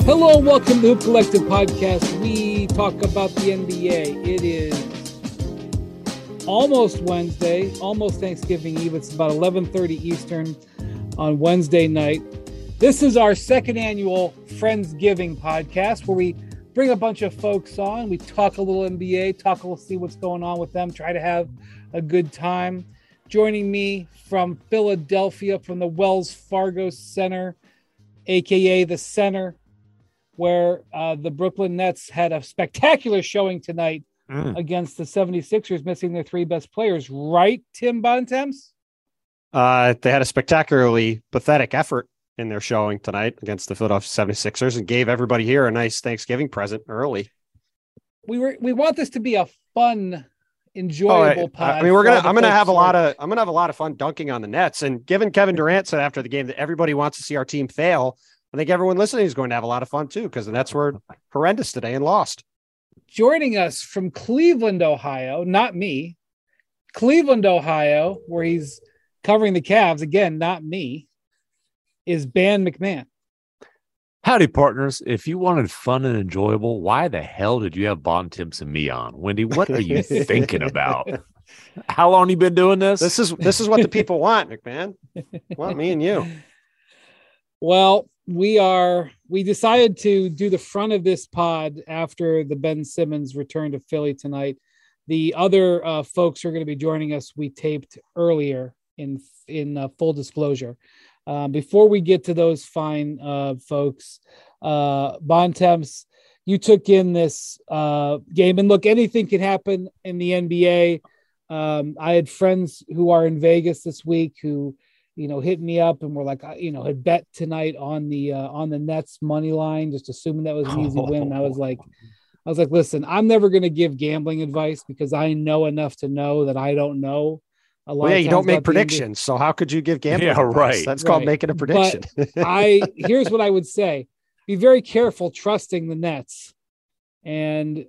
Hello and welcome to the Hoop Collective podcast. We talk about the NBA. It is almost Wednesday, almost Thanksgiving Eve. It's about 11:30 Eastern on Wednesday night. This is our second annual Friendsgiving podcast where we bring a bunch of folks on. We talk a little NBA, see what's going on with them, try to have a good time. Joining me from Philadelphia, from the Wells Fargo Center, aka the Center, where the Brooklyn Nets had a spectacular showing tonight against the 76ers, missing their three best players. Right, Tim Bontemps? They had a spectacularly pathetic effort in their showing tonight against the Philadelphia 76ers and gave everybody here a nice Thanksgiving present early. We want this to be a fun, enjoyable pod. I mean, I'm gonna have a lot of fun dunking on the Nets. And given Kevin Durant said after the game that everybody wants to see our team fail, I think everyone listening is going to have a lot of fun too, because the Nets were horrendous today and lost. Joining us from Cleveland, Ohio, not me, Cleveland, Ohio, where he's covering the Cavs, again, not me, is Ben McMahon. Howdy, partners. If you wanted fun and enjoyable, why the hell did you have Bontemps and me on? Wendy, what are you thinking about? How long you been doing this? This is what the people want, McMahon. Want me and you. Well, we decided to do the front of this pod after the Ben Simmons return to Philly tonight. The other folks who are going to be joining us, we taped earlier in full disclosure. Before we get to those fine folks, Bontemps, you took in this game, and look, anything can happen in the NBA. I had friends who are in Vegas this week who, hit me up and were like, had bet tonight on the Nets money line, just assuming that was an easy win. And I was like, listen, I'm never going to give gambling advice because I know enough to know that I don't know. You don't make predictions. So how could you give gambling advice? Right. That's called making a prediction. Here's what I would say. Be very careful trusting the Nets. And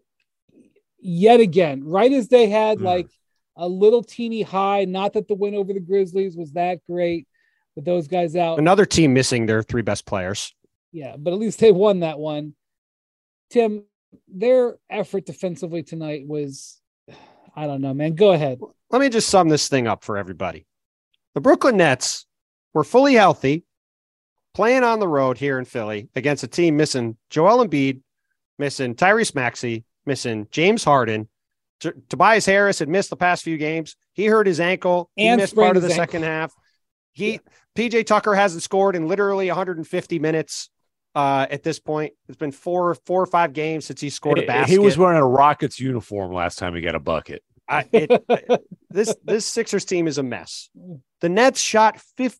yet again, right as they had like a little teeny high, not that the win over the Grizzlies was that great with those guys out. Another team missing their three best players. Yeah, but at least they won that one. Tim, their effort defensively tonight was, I don't know, man. Go ahead. Let me just sum this thing up for everybody. The Brooklyn Nets were fully healthy, playing on the road here in Philly against a team missing Joel Embiid, missing Tyrese Maxey, missing James Harden. Tobias Harris had missed the past few games. He hurt his ankle. He missed part of the second half. PJ Tucker hasn't scored in literally 150 minutes at this point. It's been four or five games since he scored a basket. He was wearing a Rockets uniform last time he got a bucket. This Sixers team is a mess. The Nets shot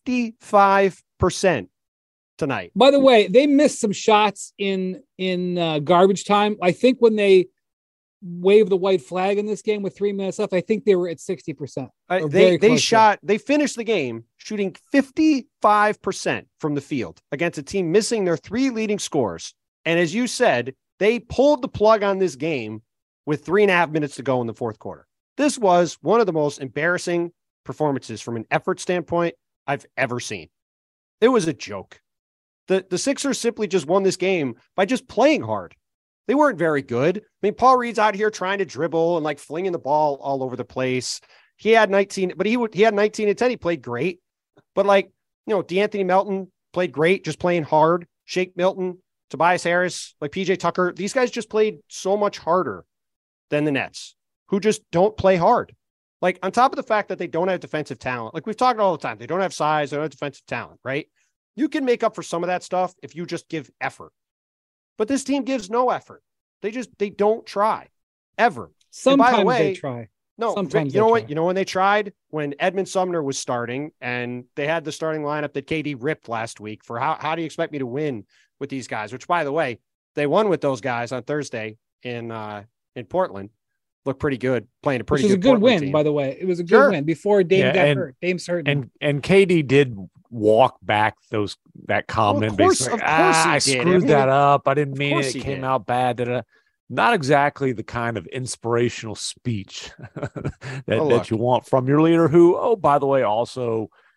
55% tonight. By the way, they missed some shots in garbage time. I think when they waved the white flag in this game with 3 minutes left, I think they were at 60%. They finished the game shooting 55% from the field against a team missing their three leading scorers. And as you said, they pulled the plug on this game with 3.5 minutes to go in the fourth quarter. This was one of the most embarrassing performances from an effort standpoint I've ever seen. It was a joke. The Sixers simply just won this game by just playing hard. They weren't very good. I mean, Paul Reed's out here trying to dribble and like flinging the ball all over the place. He had 19, but he had 19 and 10. He played great. But DeAnthony Melton played great, just playing hard. Shake Milton, Tobias Harris, like PJ Tucker. These guys just played so much harder than the Nets, who just don't play hard. Like, on top of the fact that they don't have defensive talent, like we've talked all the time, they don't have size, they don't have defensive talent, right? You can make up for some of that stuff if you just give effort. But this team gives no effort. They don't try ever. Sometimes they try. No, sometimes you know what? You know when they tried? When Edmund Sumner was starting and they had the starting lineup that KD ripped last week for how do you expect me to win with these guys? Which, by the way, they won with those guys on Thursday in Portland. Looked pretty good, playing a pretty good win, team. By the way. It was a good win before Dame got hurt. Dame's hurt. And KD did walk back that comment. Well, of course I screwed that up. I didn't mean it. It came out bad. Not exactly the kind of inspirational speech that you want from your leader, who, oh, by the way, also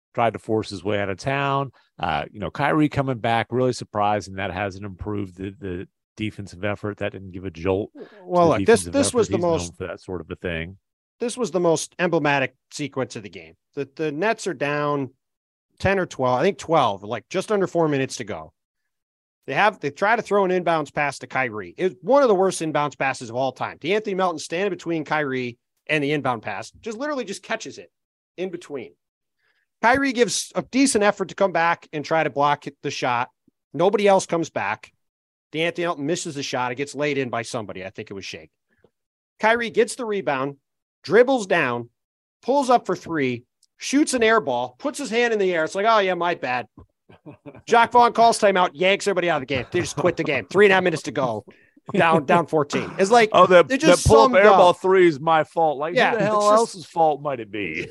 tried to force his way out of town. Kyrie coming back, really surprising that hasn't improved the defensive effort. That didn't give a jolt. Well, look, this was the He's most known for that sort of a thing. This was the most emblematic sequence of the game. The Nets are down 10 or 12, I think 12, like just under 4 minutes to go. They try to throw an inbounds pass to Kyrie. It's one of the worst inbounds passes of all time. DeAnthony Melton standing between Kyrie and the inbound pass, literally catches it in between. Kyrie gives a decent effort to come back and try to block the shot. Nobody else comes back. DeAnthony Melton misses the shot. It gets laid in by somebody. I think it was Shake. Kyrie gets the rebound, dribbles down, pulls up for three, shoots an air ball, puts his hand in the air. It's like, oh, yeah, my bad. Jacque Vaughn calls timeout, yanks everybody out of the game. They just quit the game. 3.5 minutes to go. Down 14. It's like, that pull-up air ball three is my fault. Like, who the hell else's fault might it be?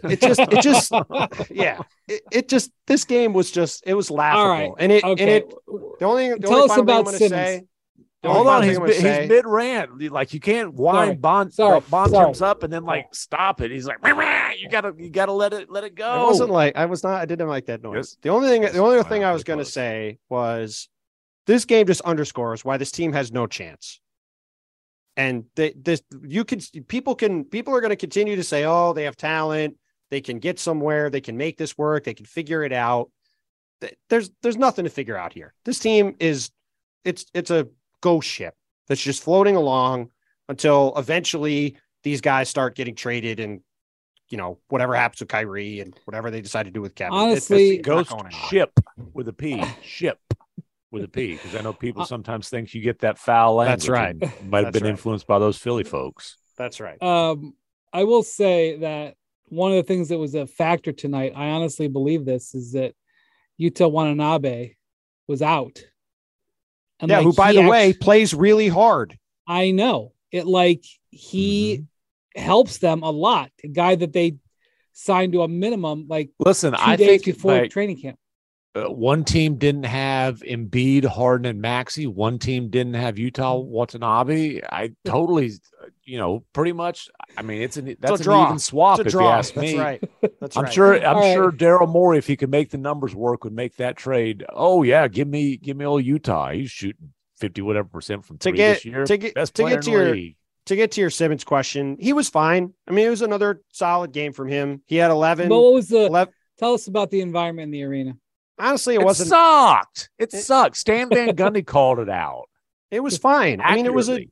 This game was it was laughable. All right. And the only final thing I'm going to say. Hold on, he's mid rant. Like, you can't wind Bontemps up and then stop it. He's like, you gotta let it go. I didn't like that noise. The only thing I was going to say was this game just underscores why this team has no chance. And people are going to continue to say, oh, they have talent. They can get somewhere. They can make this work. They can figure it out. There's nothing to figure out here. This team it's a ghost ship that's just floating along until eventually these guys start getting traded and, whatever happens with Kyrie and whatever they decide to do with Kevin. Honestly, ghost ship with a P, because I know people sometimes think you get that foul language. That's right. Might have been influenced by those Philly folks. That's right. I will say that one of the things that was a factor tonight, I honestly believe this, is that Yuta Watanabe was out. And who, by the way, plays really hard. I know it. He helps them a lot. A guy that they signed to a minimum, 2 days think before training camp. One team didn't have Embiid, Harden, and Maxey. One team didn't have Yuta Watanabe. I totally, pretty much. I mean, that's an even swap if you ask me. That's right. I'm sure Daryl Morey, if he could make the numbers work, would make that trade. Oh yeah, give me old Utah. He's shooting 50% from three this year. To get to your Simmons question, he was fine. I mean, it was another solid game from him. He had 11. But what was tell us about the environment in the arena. Honestly, it sucked. It sucked. Stan Van Gundy called it out. It was fine. I mean,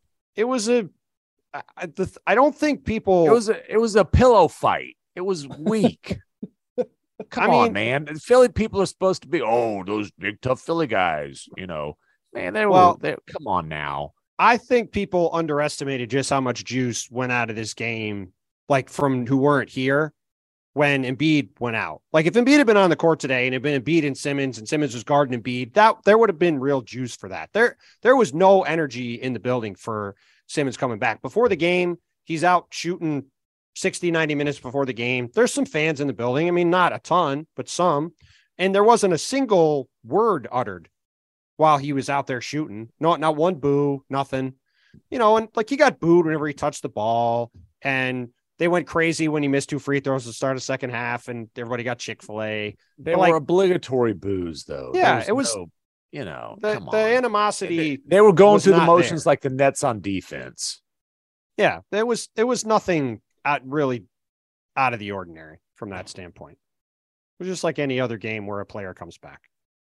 I don't think people. It was a pillow fight. It was weak. Come on, man. Philly people are supposed to be, those big tough Philly guys. Man, come on now. I think people underestimated just how much juice went out of this game, from who weren't here when Embiid went out. If Embiid had been on the court today and it had been Embiid and Simmons was guarding Embiid, there would have been real juice for that. There was no energy in the building for Simmons coming back. Before the game, he's out shooting 60, 90 minutes before the game. There's some fans in the building. I mean, not a ton, but some. And there wasn't a single word uttered while he was out there shooting. Not one boo, nothing. And he got booed whenever he touched the ball. And they went crazy when he missed 2 free throws to start a second half, and everybody got Chick-fil-A. They were obligatory boos, though. Yeah, it was. The animosity. They were going through the motions like the Nets on defense. Yeah, there was nothing really out of the ordinary from that standpoint. It was just like any other game where a player comes back.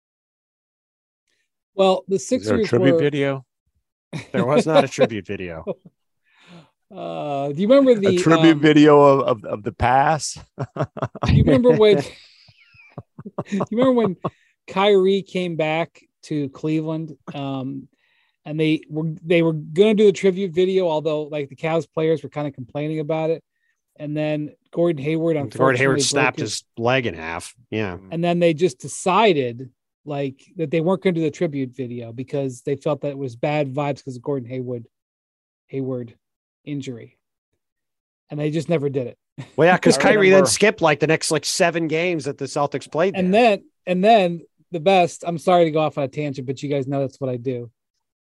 Well, the Sixers tribute video. There was not a tribute video. Do you remember the tribute video of the pass? Do you remember when? You remember when Kyrie came back to Cleveland, and they were going to do the tribute video, although the Cavs players were kind of complaining about it, and then Gordon Hayward snapped his leg in half. Yeah, and then they just decided that they weren't going to do the tribute video because they felt that it was bad vibes because of Gordon Hayward injury, and they just never did it. Well, yeah, because Kyrie then skipped the next 7 games that the Celtics played there. And then the best. I'm sorry to go off on a tangent, but you guys know that's what I do.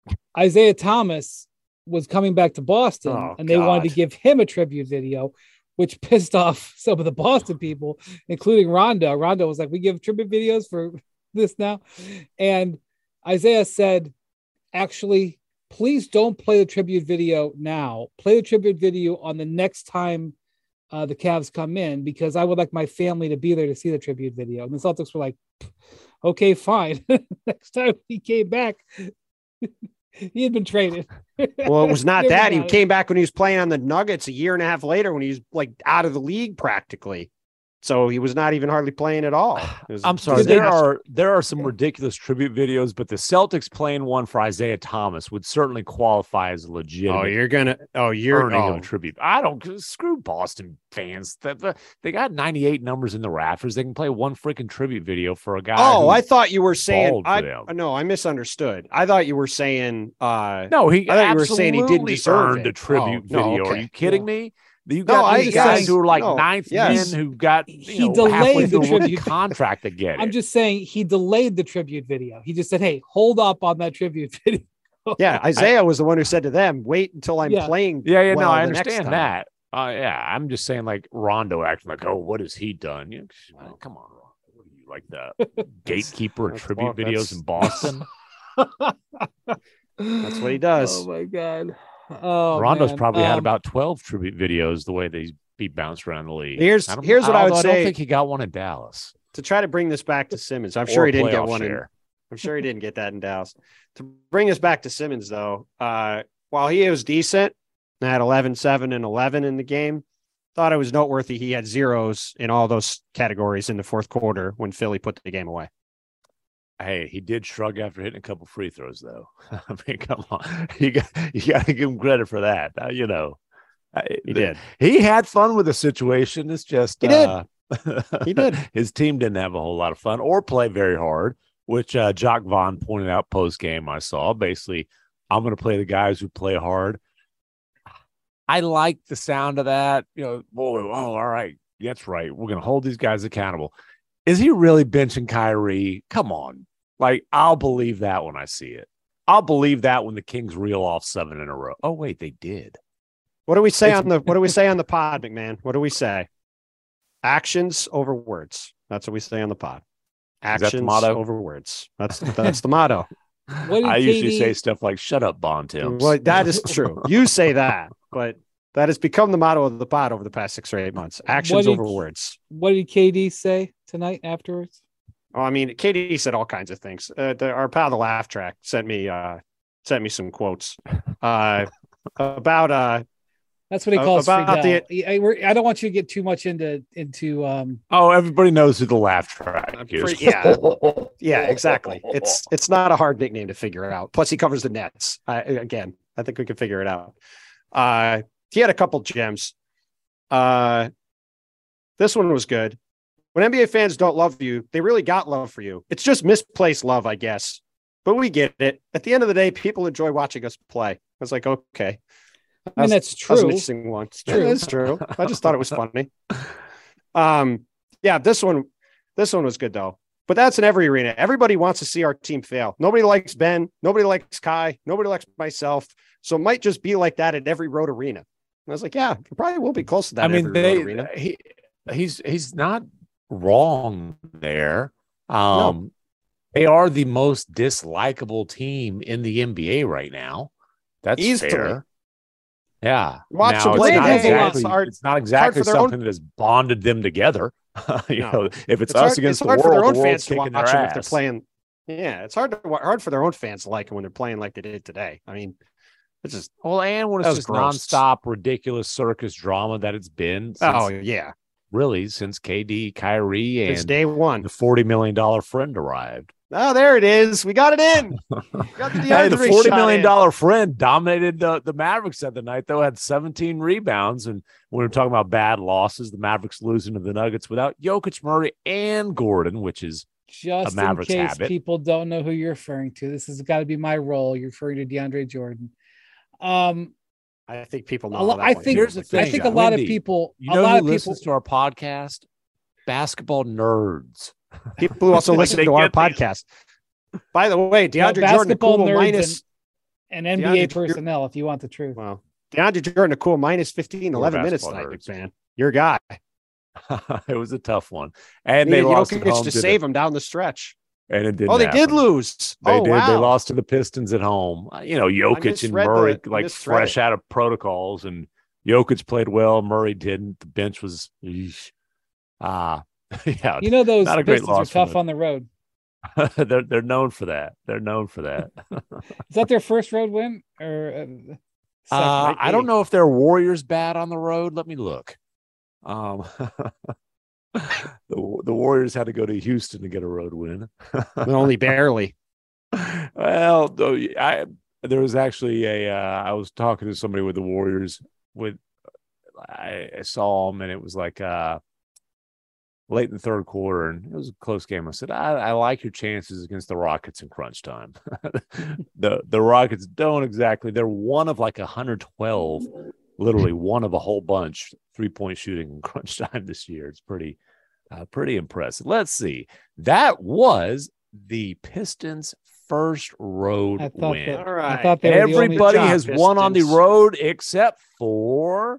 Isaiah Thomas was coming back to Boston, and they wanted to give him a tribute video, which pissed off some of the Boston people, including Rondo. Rondo was like, we give tribute videos for this now. And Isaiah said, actually, please don't play the tribute video now. Play the tribute video on the next time the Cavs come in, because I would like my family to be there to see the tribute video. And the Celtics were like, okay, fine. Next time he came back, he had been traded. Well, it was not that. He came back when he was playing on the Nuggets a year and a half later when he was like out of the league practically. So he was not even hardly playing at all. I'm sorry. There are some ridiculous tribute videos, but the Celtics playing one for Isaiah Thomas would certainly qualify as a legitimate. Earning of a tribute. I don't screw Boston fans. They got 98 numbers in the rafters. They can play one freaking tribute video for a guy. Oh, I thought you were saying. I misunderstood. I thought you were saying. No, he. I thought you were saying he didn't deserve a tribute video. Okay. Are you kidding me? You got these guys who are like ninth men who got he delayed the tribute contract to get it. I'm just saying he delayed the tribute video. He just said, "Hey, hold up on that tribute video." Yeah, Isaiah was the one who said to them, "Wait until I'm playing." Yeah, no, I understand that. I'm just saying, like Rondo acting like, "Oh, what has he done?" Come on, what are you, like the gatekeeper of tribute videos in Boston? That's what he does. Oh my god. Oh, Rondo's probably had about 12 tribute videos the way they be bounced around the league. Here's what I would say. I don't think he got one in Dallas. To try to bring this back to Simmons, I'm sure he didn't get one. I'm sure he didn't get that in Dallas. To bring us back to Simmons, though, while he was decent, had 11, 7, and 11 in the game, thought it was noteworthy he had zeros in all those categories in the fourth quarter when Philly put the game away. Hey, he did shrug after hitting a couple free throws, though. I mean, come on. You got to give him credit for that. He did. He had fun with the situation. It's just he did. He did. His team didn't have a whole lot of fun or play very hard, which Jacques Vaughn pointed out post-game I saw. Basically, I'm going to play the guys who play hard. I like the sound of that. All right. That's right. We're going to hold these guys accountable. Is he really benching Kyrie? Come on. Like, I'll believe that when I see it. I'll believe that when the Kings reel off 7 in a row. Oh, wait, they did. What do we say on the pod, McMahon? What do we say? Actions over words. That's what we say on the pod. Actions over words. That's the motto. I usually say stuff like, shut up, Bontemps. Well, that is true. You say that, but that has become the motto of the pod over the past 6 or 8 months. Actions over words. What did KD say tonight afterwards? Oh, I mean, KD said all kinds of things. Our pal, the Laugh Track, sent me some quotes about. That's what he calls Friedel. I don't want you to get too much into. Oh, everybody knows who the Laugh Track is. Yeah, exactly. It's not a hard nickname to figure out. Plus, he covers the Nets. I think we can figure it out. He had a couple gems. This one was good. When NBA fans don't love you, they really got love for you. It's just misplaced love, I guess. But we get it. At the end of the day, people enjoy watching us play. I was like, okay. I mean, that's true. That's an interesting one. It's true. It's true. I just thought it was funny. Yeah, this one was good though. But that's in every arena. Everybody wants to see our team fail. Nobody likes Ben. Nobody likes Kai. Nobody likes myself. So it might just be like that at every road arena. And I was like, yeah, it probably will be close to that. I mean, he's not wrong there. No. They are the most dislikable team in the NBA right now. That's easily fair. Yeah. Watch them play. It's not exactly something that has bonded them together. If it's us against the world, for their own fans to watch them if they're playing. Yeah, it's hard for their own fans to like them when they're playing like they did today. I mean, it's just and when it's just nonstop ridiculous circus drama that it's been. Really since KD, Kyrie, and day one, the $40 million friend arrived. Oh, there it is. We got it in. Got the $40 million friend dominated the Mavericks the other night, though, had 17 rebounds. And when we're talking about bad losses, the Mavericks losing to the Nuggets without Jokic, Murray, and Gordon, which is just a Mavericks in case habit. People don't know who you're referring to. This has got to be my role. You're referring to DeAndre Jordan. I think people know. Here's the thing. I think a lot of people. You know who listens to our podcast? Basketball nerds. People who also listen to our podcast. By the way, DeAndre Jordan, cool minus and NBA personnel, if you want the truth. Well, DeAndre Jordan, a cool minus 15, 11 minutes tonight, big fan. Your guy. It was a tough one. And they lost at home to save them down the stretch. And it didn't. Oh, they did lose. They did. Wow. They lost to the Pistons at home. Jokic and Murray fresh out of protocols, and Jokic played well. Murray didn't. The bench was, yeah. Those Pistons are tough on the road. They're known for that. Is that their first road win or? I don't know if they're Warriors bad on the road. Let me look. The Warriors had to go to Houston to get a road win. Only barely. Well, there was actually I was talking to somebody with the Warriors. I saw them, and it was like late in the third quarter, and it was a close game. I said, I like your chances against the Rockets in crunch time. The Rockets don't exactly. They're one of like 112, literally one of a whole bunch 3-point shooting in crunch time this year. It's pretty impressive. Let's see. That was the Pistons' first road win. All right. I thought everybody has won on the road except for,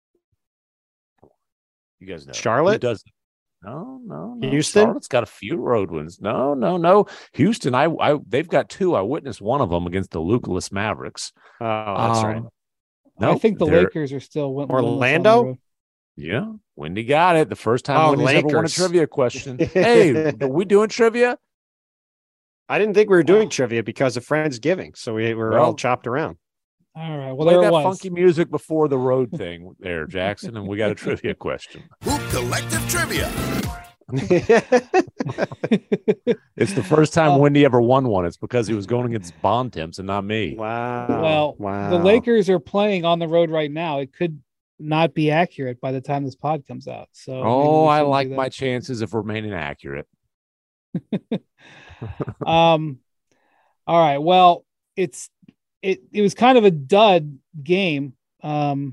you guys know, Charlotte. Who doesn't? No. Houston. Charlotte's got a few road wins. No. Houston. They've got 2. I witnessed one of them against the Lucas Mavericks. Oh, that's right. No, I think the Lakers are still Orlando. Yeah, Wendy got it. The first time Wendy's ever won a trivia question. Hey, are we doing trivia? I didn't think we were doing trivia because of Friendsgiving, so we were all chopped around. All right. Well, play that funky music before the road thing there, Jackson, and we got a trivia question. Hoop Collective Trivia. It's the first time Wendy ever won one. It's because he was going against Bond Temps and not me. Wow. Well, the Lakers are playing on the road right now. It could not be accurate by the time this pod comes out. So, I like my chances of remaining accurate. All right. Well, it was kind of a dud game, but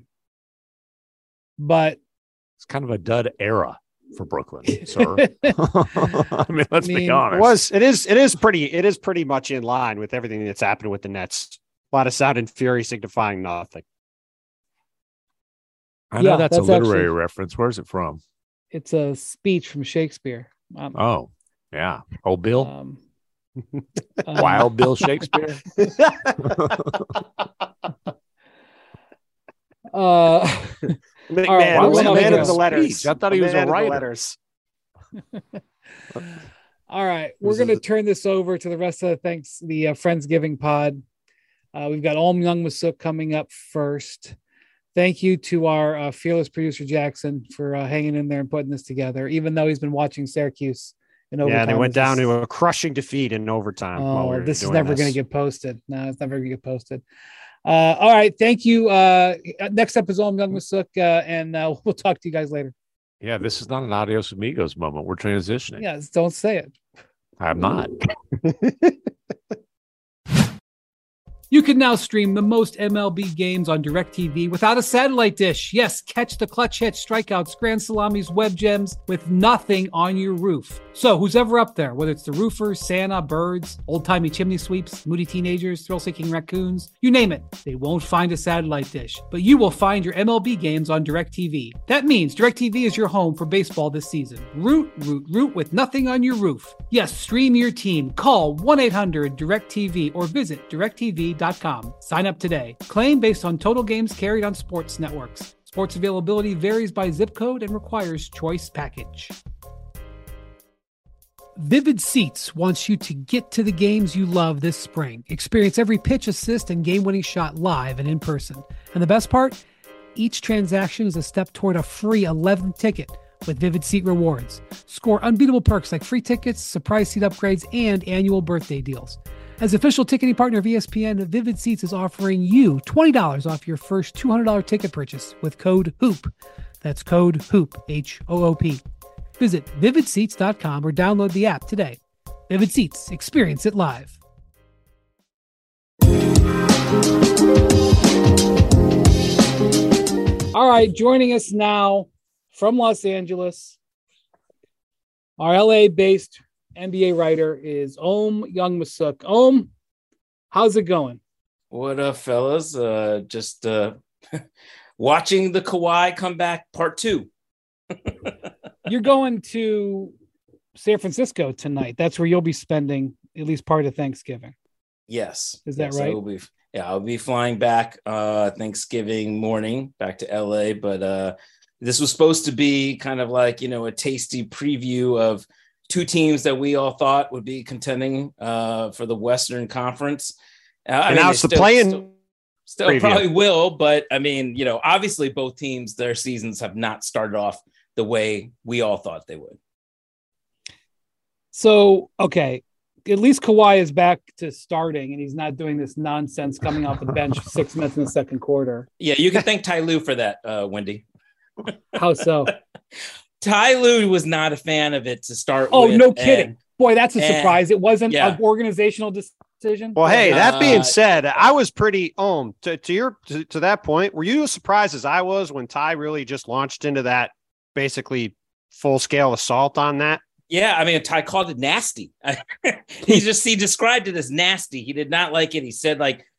it's kind of a dud era for Brooklyn, sir. I mean, let's be honest. It is pretty much in line with everything that's happened with the Nets. A lot of sound and fury signifying nothing. I know that's a literary reference. Where's it from? It's a speech from Shakespeare. Oh, yeah. Old Bill? Wild Bill Shakespeare? Man of the letters. I thought he was a writer. All right. We're going to turn this over to the rest of the Friendsgiving pod. We've got Om Youngmisuk coming up first. Thank you to our fearless producer, Jackson, for hanging in there and putting this together, even though he's been watching Syracuse in overtime. Yeah, they went down to a crushing defeat in overtime. Oh, this is never going to get posted. No, it's never going to get posted. All right. Thank you. Next up is Om Youngmisuk, and we'll talk to you guys later. Yeah, this is not an Adios Amigos moment. We're transitioning. Yeah, don't say it. I'm not. You can now stream the most MLB games on DirecTV without a satellite dish. Yes, catch the clutch hits, strikeouts, grand salamis, web gems with nothing on your roof. So who's ever up there, whether it's the roofers, Santa, birds, old-timey chimney sweeps, moody teenagers, thrill-seeking raccoons, you name it, they won't find a satellite dish. But you will find your MLB games on DirecTV. That means DirecTV is your home for baseball this season. Root with nothing on your roof. Yes, stream your team. Call 1-800-DirecTV or visit DirecTV.com. Sign up today. Claim based on total games carried on sports networks. Sports availability varies by zip code and requires choice package. Vivid Seats wants you to get to the games you love this spring. Experience every pitch, assist, and game-winning shot live and in person. And the best part? Each transaction is a step toward a free 11th ticket with Vivid Seat Rewards. Score unbeatable perks like free tickets, surprise seat upgrades, and annual birthday deals. As official ticketing partner of ESPN, Vivid Seats is offering you $20 off your first $200 ticket purchase with code HOOP. That's code HOOP, H-O-O-P. Visit vividseats.com or download the app today. Vivid Seats, experience it live. All right, joining us now from Los Angeles, our LA-based NBA writer is Om Youngmisuk. Om, how's it going? What up, fellas? Just watching the Kawhi come back part 2. You're going to San Francisco tonight. That's where you'll be spending at least part of Thanksgiving. Yes. Is that right? I'll be flying back Thanksgiving morning back to LA, but this was supposed to be kind of like, a tasty preview of 2 teams that we all thought would be contending for the Western Conference. Now it's the play-in. Still probably will, but obviously both teams, their seasons have not started off the way we all thought they would. So, okay, at least Kawhi is back to starting, and he's not doing this nonsense coming off the bench 6 minutes in the second quarter. Yeah, you can thank Ty Lue for that, Wendy. How so? Ty Lue was not a fan of it to start with. Oh, no kidding. Boy, that's a surprise. It wasn't an organizational decision. Well, hey, that being said, I was pretty to that point. Were you as surprised as I was when Ty really just launched into that basically full-scale assault on that? Yeah, I mean, Ty called it nasty. He described it as nasty. He did not like it. He said,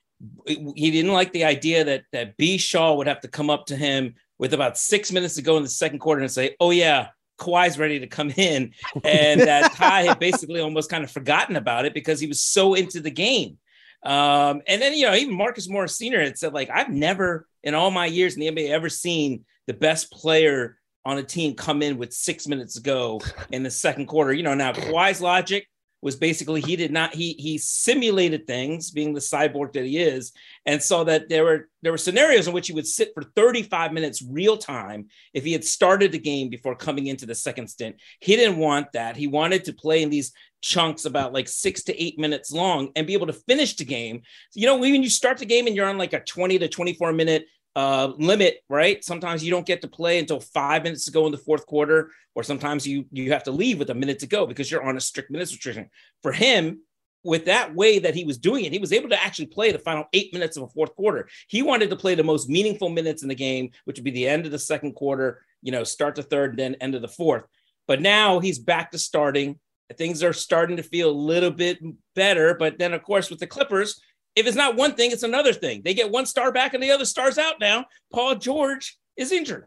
he didn't like the idea that B. Shaw would have to come up to him with about 6 minutes to go in the second quarter and say, "Oh yeah, Kawhi's ready to come in," and that Ty had basically almost kind of forgotten about it because he was so into the game. And then even Marcus Morris Sr. had said, I've never in all my years in the NBA ever seen the best player on a team come in with 6 minutes to go in the second quarter. Now Kawhi's logic was basically he simulated things, being the cyborg that he is, and saw that there were scenarios in which he would sit for 35 minutes real time if he had started the game before coming into the second stint. He didn't want that. He wanted to play in these chunks about 6 to 8 minutes long and be able to finish the game. When you start the game and you're on a 20 to 24 minute limit, right? Sometimes you don't get to play until 5 minutes to go in the fourth quarter, or sometimes you have to leave with a minute to go because you're on a strict minutes restriction. For him, with that way that he was doing it, he was able to actually play the final 8 minutes of a fourth quarter. He wanted to play the most meaningful minutes in the game, which would be the end of the second quarter, start the third, then end of the fourth. But now he's back to starting. Things are starting to feel a little bit better. But then, of course, with the Clippers, if it's not one thing, it's another thing. They get one star back and the other star's out now. Paul George is injured.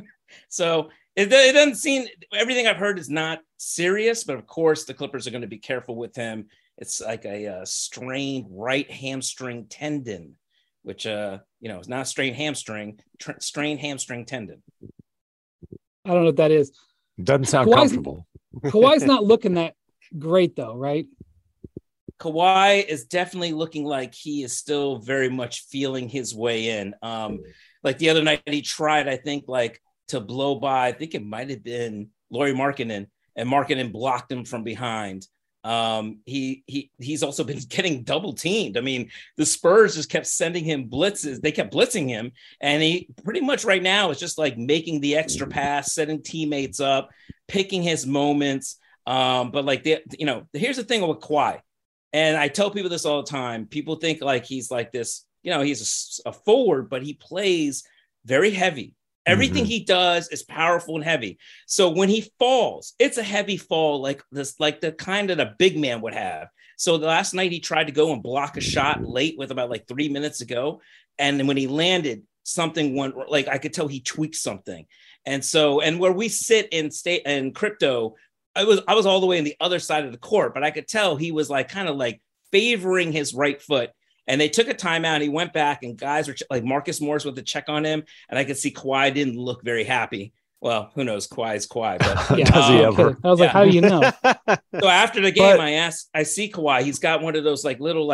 So it doesn't seem, everything I've heard is not serious, but of course the Clippers are going to be careful with him. It's like a strained right hamstring tendon, which, is not a strained hamstring, strained hamstring tendon. I don't know what that is. Doesn't sound comfortable. Kawhi's not looking that great though, right? Kawhi is definitely looking like he is still very much feeling his way in. The other night he tried, I think, to blow by, I think it might have been Lauri Markkanen, and Markkanen blocked him from behind. He's also been getting double teamed. I mean, the Spurs just kept sending him blitzes. They kept blitzing him, and he pretty much right now is just making the extra pass, setting teammates up, picking his moments. But here's the thing with Kawhi. And I tell people this all the time. People think he's this, he's a forward, but he plays very heavy. Everything he does is powerful and heavy. So when he falls, it's a heavy fall like the kind that a big man would have. So the last night he tried to go and block a shot late with about 3 minutes to go. And then when he landed, something went I could tell he tweaked something. And where we sit in crypto, I was all the way on the other side of the court, but I could tell he was favoring his right foot. And they took a timeout. He went back, and guys were Marcus Morris went to check on him, and I could see Kawhi didn't look very happy. Well, who knows? Kawhi's Kawhi, but does he ever? I was how do you know? So after the game, I see Kawhi. He's got one of those little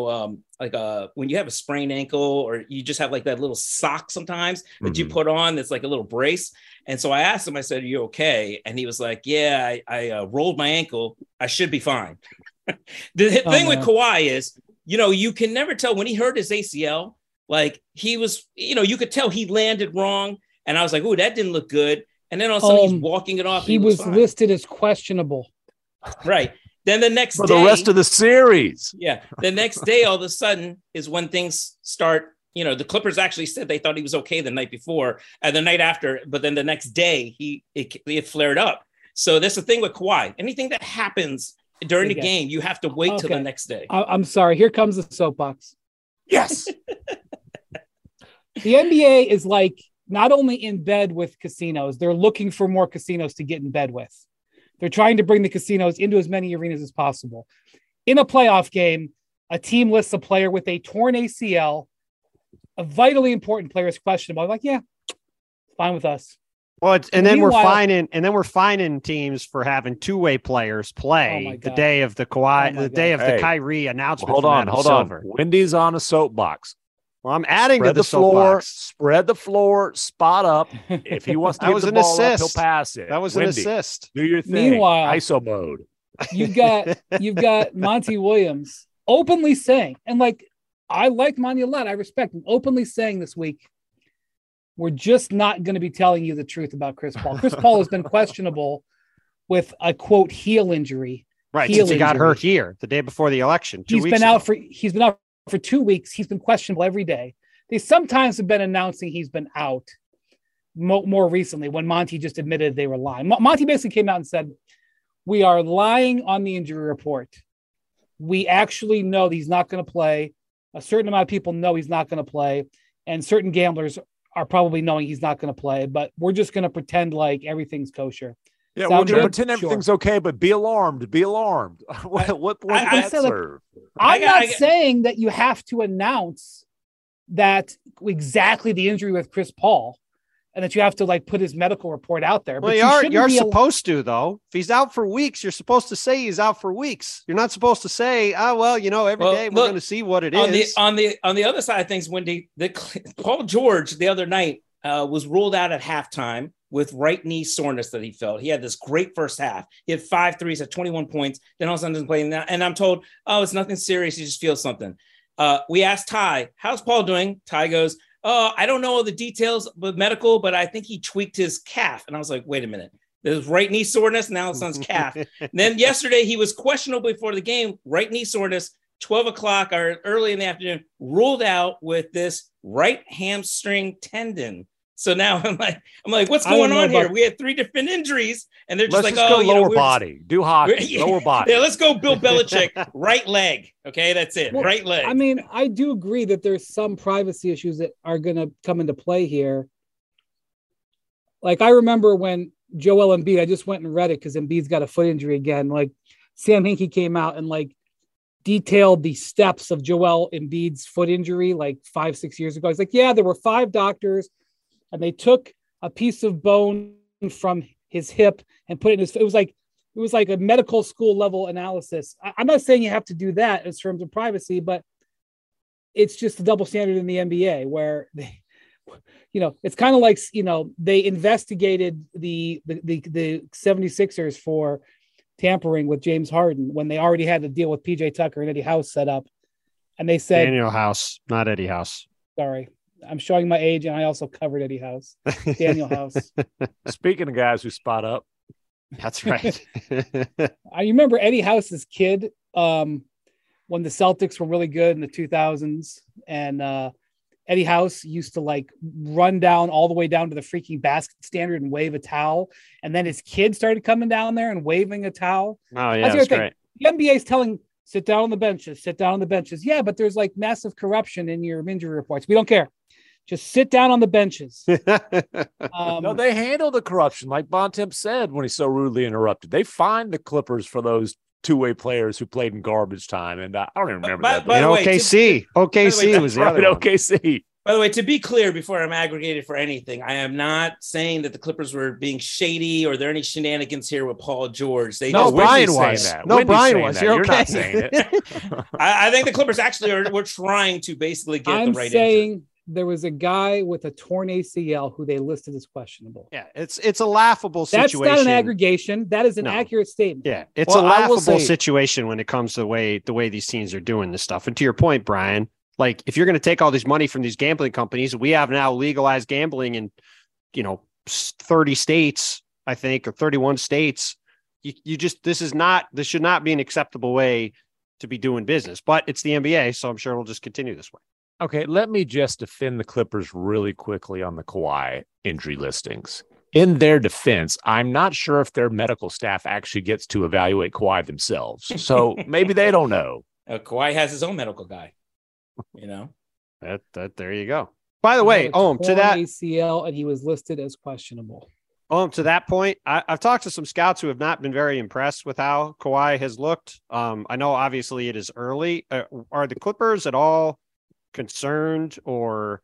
when you have a sprained ankle, or you just have that little sock sometimes that you put on that's a little brace. And so I asked him, I said, "Are you okay?" And he was like, "Yeah, I rolled my ankle. I should be fine." The thing with Kawhi is, you can never tell when he hurt his ACL. He was, you could tell he landed wrong. And I was like, "Ooh, that didn't look good." And then all of a sudden he's walking it off. He was listed as questionable. Right. Then the next for day, the rest of the series. Yeah. The next day, all of a sudden is when things start. The Clippers actually said they thought he was okay the night before and the night after. But then the next day it flared up. So that's the thing with Kawhi. Anything that happens during the game, you have to wait till the next day. I'm sorry. Here comes the soapbox. Yes. The NBA is like not only in bed with casinos, they're looking for more casinos to get in bed with. They're trying to bring the casinos into as many arenas as possible. In a playoff game, a team lists a player with a torn ACL, a vitally important player is questionable. I'm like, yeah, fine with us. Well, and then we're fining teams for having two-way players play the day of the Kawhi, the day of the Kyrie announcement. Hold on. Wendy's on a soapbox. Well, I'm adding to the soapbox. Spread the floor, spot up. If he wants to give the ball up, he'll pass it. That was an assist. Do your thing. Meanwhile, ISO mode. You've got Monty Williams openly saying, and like I like Monty a lot, I respect him, openly saying this week, we're just not going to be telling you the truth about Chris Paul. Chris Paul has been questionable with a quote heel injury. Right, since he got hurt here the day before the election. He's been out for 2 weeks. He's been questionable every day. They sometimes have been announcing he's been out more recently when Monty just admitted they were lying. Monty basically came out and said, we are lying on the injury report. We actually know he's not going to play. A certain amount of people know he's not going to play. And certain gamblers are probably knowing he's not going to play, but we're just going to pretend like everything's kosher. Yeah, we're going to pretend everything's okay, but be alarmed. Be alarmed. What point does that serve? I'm not saying that you have to announce that exactly the injury with Chris Paul and that you have to like put his medical report out there. Well, but you're supposed to, though. If he's out for weeks, you're supposed to say he's out for weeks. You're not supposed to say, every day we're going to see what it is. On the other side of things, Wendy, Paul George the other night was ruled out at halftime with right knee soreness that he felt. He had this great first half. He had 5 threes at 21 points. Then all of a sudden doesn't play now. And I'm told, it's nothing serious. He just feels something. We asked Ty, how's Paul doing? Ty goes, I don't know all the details of medical, but I think he tweaked his calf. And I was like, wait a minute. There's right knee soreness. Now it sounds calf. Then yesterday he was questionable before the game, right knee soreness, 12 o'clock or early in the afternoon, ruled out with this right hamstring tendon. So now I'm like, what's going on here? We had 3 different injuries, and they're just go lower body, do hockey, lower body. Yeah, let's go Bill Belichick, right leg. Okay, that's it, right leg. I mean, I do agree that there's some privacy issues that are going to come into play here. Like I remember when Joel Embiid, I just went and read it because Embiid's got a foot injury again. Like Sam Hinkie came out and like detailed the steps of Joel Embiid's foot injury like 5-6 years ago. He's like, yeah, there were 5 doctors. And they took a piece of bone from his hip and put it in his. It was like a medical school level analysis. I'm not saying you have to do that in terms of privacy, but it's just a double standard in the NBA where they, it's kind of like, they investigated the 76ers for tampering with James Harden when they already had to deal with PJ Tucker and Eddie House set up. And they said Daniel House, not Eddie House. Sorry. I'm showing my age, and I also covered Eddie House, Daniel House. Speaking of guys who spot up. That's right. I remember Eddie House's kid when the Celtics were really good in the 2000s. And Eddie House used to like run down all the way down to the freaking basket standard and wave a towel. And then his kid started coming down there and waving a towel. Oh, yeah, that's great. The NBA is telling, sit down on the benches. Yeah, but there's like massive corruption in your injury reports. We don't care. Just sit down on the benches. No, they handle the corruption, like Bontemps said when he so rudely interrupted. They fined the Clippers for those two-way players who played in garbage time, and I don't even remember that. By the way, OKC was the other one. OKC. By the way, to be clear, before I'm aggregated for anything, I am not saying that the Clippers were being shady or there are any shenanigans here with Paul George. Brian was. Brian was. You're not saying it. I think the Clippers actually were trying to basically get the right answer. There was a guy with a torn ACL who they listed as questionable. Yeah, it's a laughable situation. That's not an aggregation. That is an accurate statement. Yeah, it's a laughable situation when it comes to the way these teams are doing this stuff. And to your point, Brian, like if you're going to take all this money from these gambling companies, we have now legalized gambling in 30 states, I think, or 31 states. This should not be an acceptable way to be doing business. But it's the NBA, so I'm sure it'll just continue this way. Okay, let me just defend the Clippers really quickly on the Kawhi injury listings. In their defense, I'm not sure if their medical staff actually gets to evaluate Kawhi themselves. So maybe they don't know. Kawhi has his own medical guy, That there you go. By the way, to that ACL, and he was listed as questionable. To that point, I've talked to some scouts who have not been very impressed with how Kawhi has looked. I know obviously it is early. Are the Clippers at all concerned or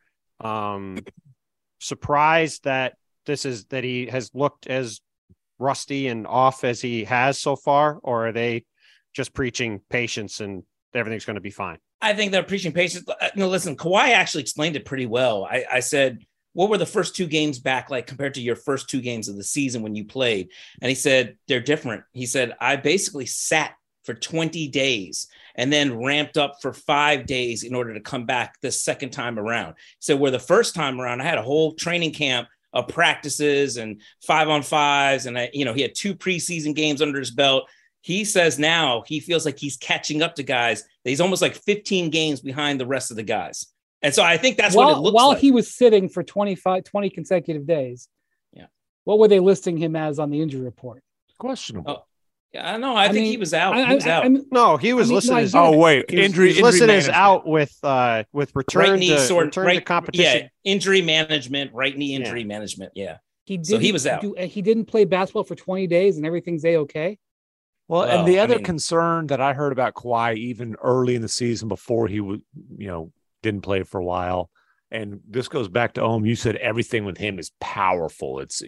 surprised that he has looked as rusty and off as he has so far, or are they just preaching patience and everything's going to be fine? I think they're preaching patience. No, listen, Kawhi actually explained it pretty well. I said, what were the first two games back like compared to your first two games of the season when you played? And he said, they're different. He said, I basically sat for 20 days and then ramped up for 5 days in order to come back the second time around. So where the first time around, I had a whole training camp of practices and 5-on-5s. And he had 2 preseason games under his belt. He says now he feels like he's catching up to guys. He's almost like 15 games behind the rest of the guys. And so I think that's what it looks like. While he was sitting for 20 consecutive days. Yeah. What were they listing him as on the injury report? Questionable. Yeah, I know. I think he was out. No, he was listed as. Oh wait, injury listed as out with return right knee to competition. Yeah, injury management, right knee injury management. Yeah, so he was out. He didn't play basketball for 20 days, and everything's a-okay. Well, and the other concern that I heard about Kawhi even early in the season before he would, didn't play for a while. And this goes back to Ohm. You said everything with him is powerful. It's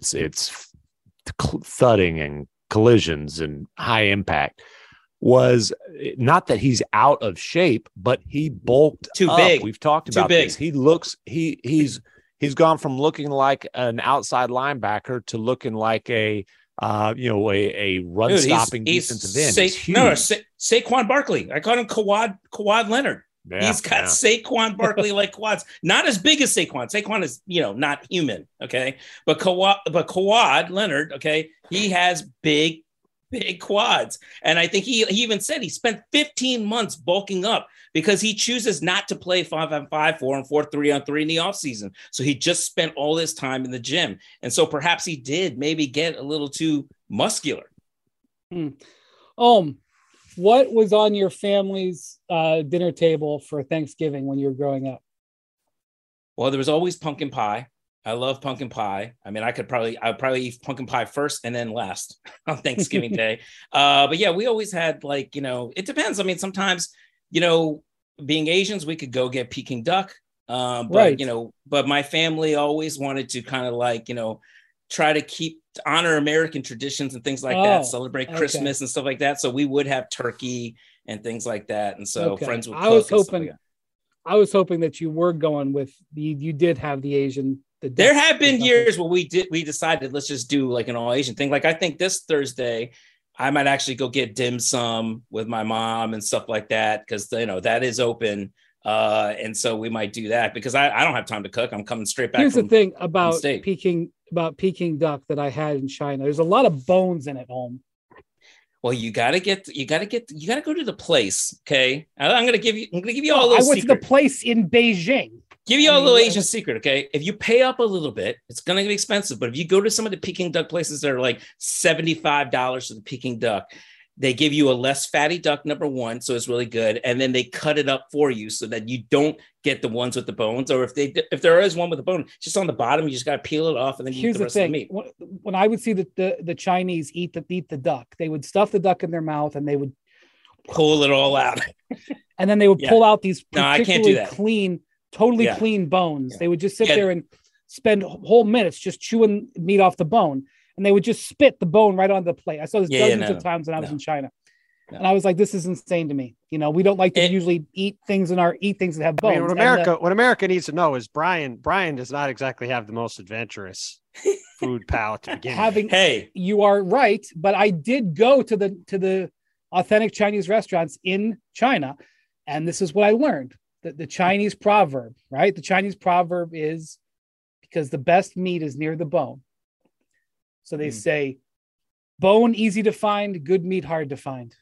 thudding and collisions and high impact. Was not that he's out of shape, but he bulked too up. Big. We've talked about this. He looks he's gone from looking like an outside linebacker to looking like a run stopping defensive end. Saquon Barkley. I called him Kawhi Leonard. Yeah, he's got Saquon Barkley like quads, not as big as Saquon. Saquon is, not human. Okay. But Kawhi Leonard, okay. He has big quads. And I think he even said he spent 15 months bulking up because he chooses not to play 5-on-5, 4-on-4, 3-on-3 in the offseason. So he just spent all this time in the gym. And so perhaps he did maybe get a little too muscular. What was on your family's dinner table for Thanksgiving when you were growing up? Well, there was always pumpkin pie. I love pumpkin pie. I mean, I would probably eat pumpkin pie first and then last on Thanksgiving Day. But yeah, we always had it depends. I mean, sometimes, being Asians, we could go get Peking duck. But my family always wanted to kind of try to honor American traditions and things like that, celebrate Christmas and stuff like that. So we would have turkey and things like that. And so friends would cook. I was hoping that you were going with you did have the Asian. There have been years where we decided let's just do like an all Asian thing. Like I think this Thursday, I might actually go get dim sum with my mom and stuff like that. Cause that is open. And so we might do that because I don't have time to cook. I'm coming straight back. Here's the thing about Peking duck that I had in China. There's a lot of bones in it home. Well, you gotta go to the place. Okay. I'm gonna give you all a little secret. I went to the place in Beijing. Give you all a little Asian secret. Okay. If you pay up a little bit, it's going to be expensive, but if you go to some of the Peking duck places that are like $75 for the Peking duck, they give you a less fatty duck, number one. So it's really good. And then they cut it up for you so that you don't get the ones with the bones. Or if there is one with a bone, just on the bottom, you just got to peel it off and then eat the rest of the meat. When I would see the Chinese eat the duck, they would stuff the duck in their mouth and they would pull it all out. And then they would pull out these I can't do that. Clean bones. They would just sit there and spend whole minutes just chewing meat off the bone. And they would just spit the bone right onto the plate. I saw this dozens of times when I was in China. And I was like, this is insane to me. We don't like to usually eat things that have bones. I mean, what America needs to know is Brian does not exactly have the most adventurous food palate to begin with. You are right, but I did go to the authentic Chinese restaurants in China, and this is what I learned. The Chinese proverb, right? The Chinese proverb is because the best meat is near the bone. So they say, bone easy to find, good meat hard to find.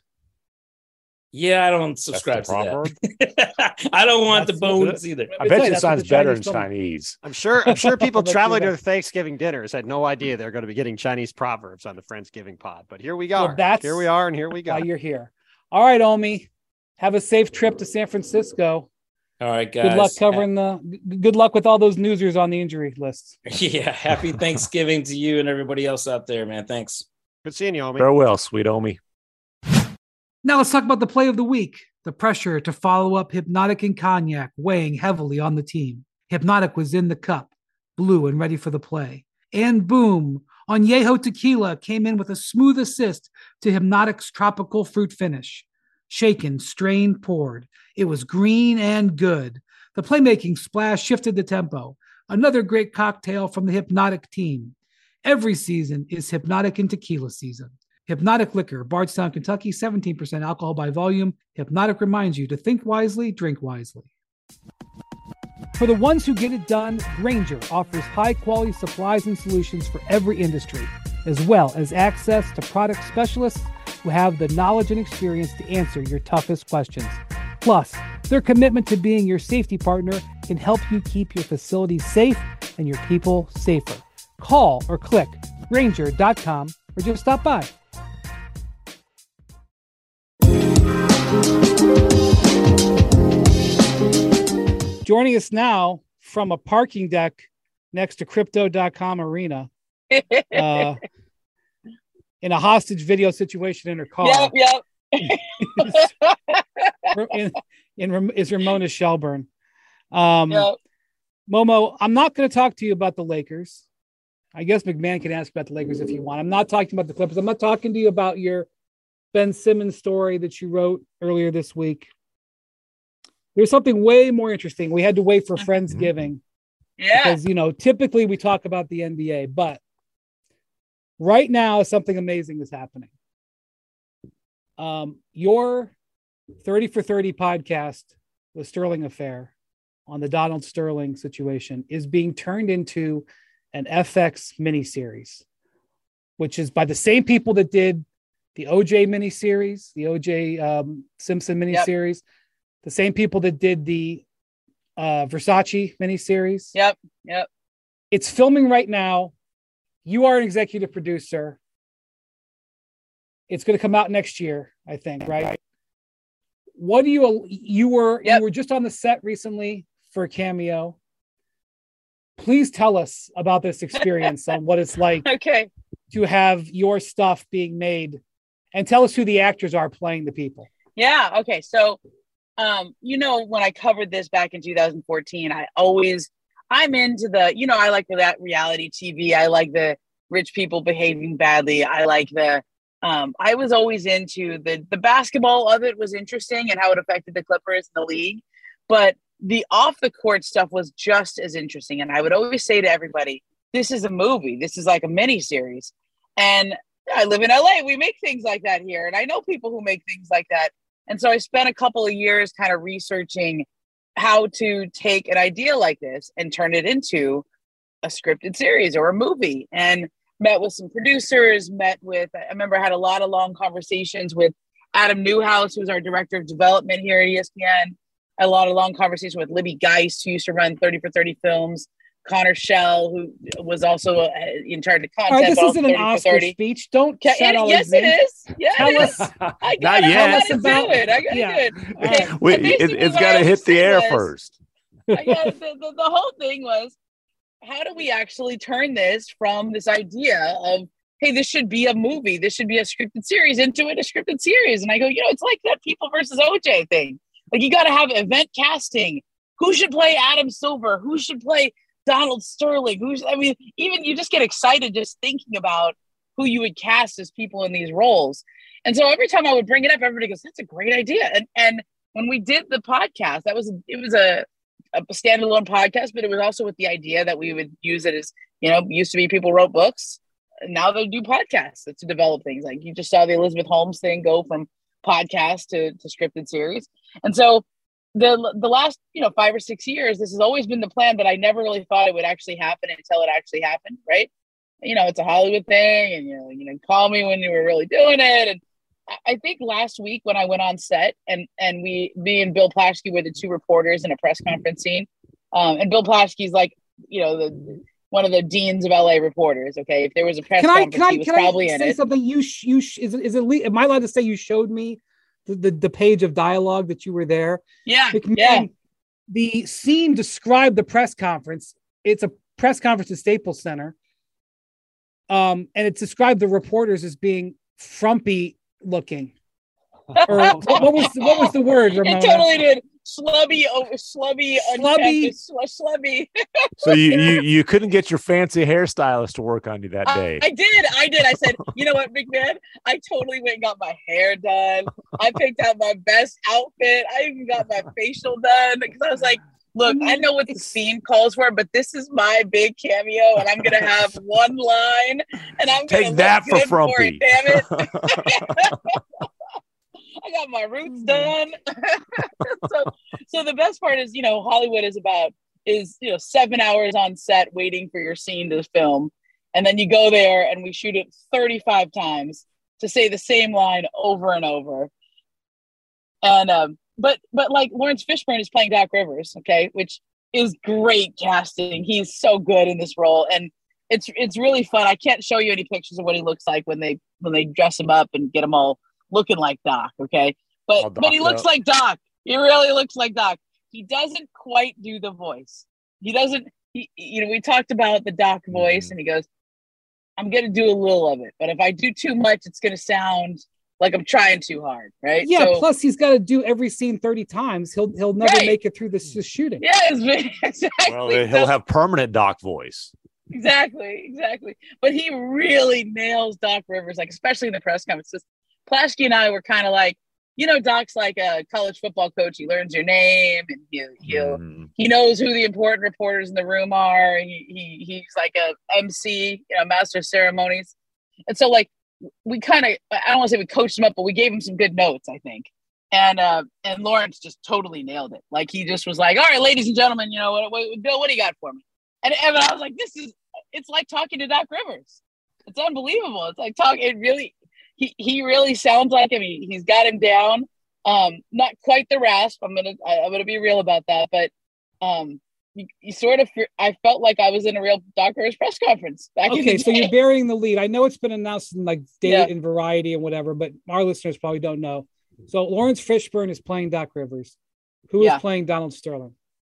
Yeah, I don't subscribe to that. I don't want the bones either. I bet it sounds better in Chinese. I'm sure people traveling to the Thanksgiving dinners had no idea they're going to be getting Chinese proverbs on the Friendsgiving pod. But here we are. Here we are, and here we go. You're here. All right, Omi. Have a safe trip to San Francisco. All right, guys. Good luck covering good luck with all those newsers on the injury list. Yeah. Happy Thanksgiving to you and everybody else out there, man. Thanks. Good seeing you, Omi. Farewell, sweet Omi. Now let's talk about the play of the week. The pressure to follow up Hypnotic and Cognac weighing heavily on the team. Hypnotic was in the cup, blue and ready for the play. And boom, Añejo Tequila came in with a smooth assist to Hypnotic's tropical fruit finish. Shaken, strained, poured. It was green and good. The playmaking splash shifted the tempo. Another great cocktail from the Hypnotic team. Every season is Hypnotic and Tequila season. Hypnotic Liquor, Bardstown, Kentucky, 17% alcohol by volume. Hypnotic reminds you to think wisely, drink wisely. For the ones who get it done, Grainger offers high-quality supplies and solutions for every industry, as well as access to product specialists who have the knowledge and experience to answer your toughest questions. Plus, their commitment to being your safety partner can help you keep your facilities safe and your people safer. Call or click Grainger.com or just stop by. Joining us now from a parking deck next to Crypto.com Arena in a hostage video situation in her car. Yep. is Ramona Shelburne. Momo, I'm not going to talk to you about the Lakers. I guess McMahon can ask about the Lakers if you want. I'm not talking about the Clippers. I'm not talking to you about your Ben Simmons story that you wrote earlier this week. There's something way more interesting. We had to wait for Friendsgiving. Yeah. Because, typically we talk about the NBA, but right now something amazing is happening. Your 30 for 30 podcast with Sterling Affair on the Donald Sterling situation is being turned into an FX miniseries, which is by the same people that did the OJ miniseries, the OJ Simpson miniseries, the same people that did the Versace miniseries. Yep. It's filming right now. You are an executive producer. It's going to come out next year, I think, right? What do you were just on the set recently for a Cameo. Please tell us about this experience on what it's like to have your stuff being made, and tell us who the actors are playing the people. Yeah. Okay. So, when I covered this back in 2014, I'm into I like that reality TV. I like the rich people behaving badly. I like I was always into the basketball of it was interesting and how it affected the Clippers and the league, but the off the court stuff was just as interesting. And I would always say to everybody, this is a movie. This is like a mini series. And I live in LA. We make things like that here. And I know people who make things like that. And so I spent a couple of years kind of researching how to take an idea like this and turn it into a scripted series or a movie, and met with some producers, I remember I had a lot of long conversations with Adam Newhouse, who's our director of development here at ESPN. A lot of long conversations with Libby Geist, who used to run 30 for 30 films. Connor Shell, who was also in charge of content. All right, this isn't an Oscar speech. Don't shout all Yes, it is. Yeah, tell us. I got to do it. Okay. It's got to hit the air first. The whole thing was, how do we actually turn this from this idea of, hey, this should be a movie, this should be a scripted series, into it a scripted series? And I go, it's like that People versus OJ thing. Like, you got to have event casting. Who should play Adam Silver? Who should play Donald Sterling? Even you just get excited just thinking about who you would cast as people in these roles. And so every time I would bring it up, everybody goes, that's a great idea. And when we did the podcast, it was a standalone podcast, but it was also with the idea that we would use it as, used to be people wrote books. And now they do podcasts to develop things. Like you just saw the Elizabeth Holmes thing go from podcast to scripted series. And so the last 5 or 6 years, this has always been the plan, but I never really thought it would actually happen until it actually happened, right? It's a Hollywood thing, and call me when you were really doing it. And I think last week when I went on set and me and Bill Plaschke were the two reporters in a press conference scene, and Bill Plaschke's like one of the deans of LA reporters. Okay, if there was a press conference, he was probably in it. Something am I allowed to say you showed me the page of dialogue that you were there? Yeah, McMahon, The scene described the press conference. It's a press conference at Staples Center. And it described the reporters as being frumpy looking. Or what was the word, Ramona? It totally did. Slubby. So you couldn't get your fancy hairstylist to work on you that day. I did. I said, you know what, McMahon? I totally went and got my hair done. I picked out my best outfit. I even got my facial done because I was like, look, I know what the scene calls for, but this is my big cameo, and I'm gonna have one line, and I'm gonna take that for it, frumpy. damn it. I got my roots done. so the best part is, Hollywood is 7 hours on set waiting for your scene to film. And then you go there and we shoot it 35 times to say the same line over and over. And, but like Lawrence Fishburne is playing Doc Rivers. Okay. Which is great casting. He's so good in this role. And it's really fun. I can't show you any pictures of what he looks like when they dress him up and get him all looking like Doc, okay? But he looks like Doc. He really looks like Doc. He doesn't quite do the voice. He doesn't, we talked about the Doc voice and he goes, I'm going to do a little of it. But if I do too much, it's going to sound like I'm trying too hard, right? Yeah, so, plus he's got to do every scene 30 times. He'll never make it through the shooting. Yeah, exactly. Well, he'll have permanent Doc voice. Exactly. But he really nails Doc Rivers, like especially in the press conferences. Plaschke and I were kind of like, Doc's like a college football coach. He learns your name and he knows who the important reporters in the room are. He's like a MC, master of ceremonies. And so like we kind of, I don't want to say we coached him up, but we gave him some good notes, I think. And Lawrence just totally nailed it. Like he just was like, all right, ladies and gentlemen, Bill, what do you got for me? And I was like, it's like talking to Doc Rivers. It's unbelievable. It's like he really sounds like him. He's got him down. Not quite the rasp. I'm gonna be real about that, but you sort of. I felt like I was in a real Doc Rivers press conference. So you're burying the lead. I know it's been announced in like Date and Variety and whatever, but our listeners probably don't know. So Lawrence Fishburne is playing Doc Rivers. Who is playing Donald Sterling?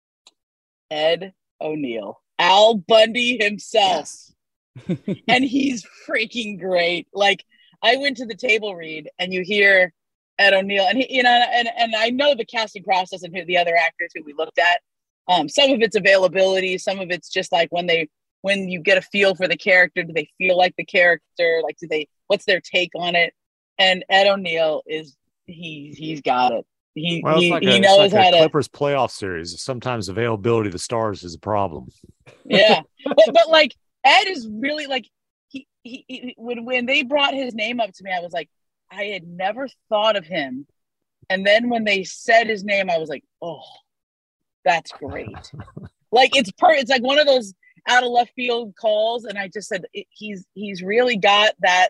Ed O'Neill, Al Bundy himself, and he's freaking great. Like. I went to the table read and you hear Ed O'Neill and and I know the casting process and who the other actors who we looked at. Some of it's availability. Some of it's just like when you get a feel for the character, do they feel like the character? Like, what's their take on it? And Ed O'Neill he's got it. He knows how to. Clippers playoff series. Sometimes availability of the stars is a problem. Yeah. but like Ed is really like, He when they brought his name up to me, I was like, I had never thought of him. And then when they said his name, I was like, oh, that's great. Like it's like one of those out of left field calls. And I just said, he's really got that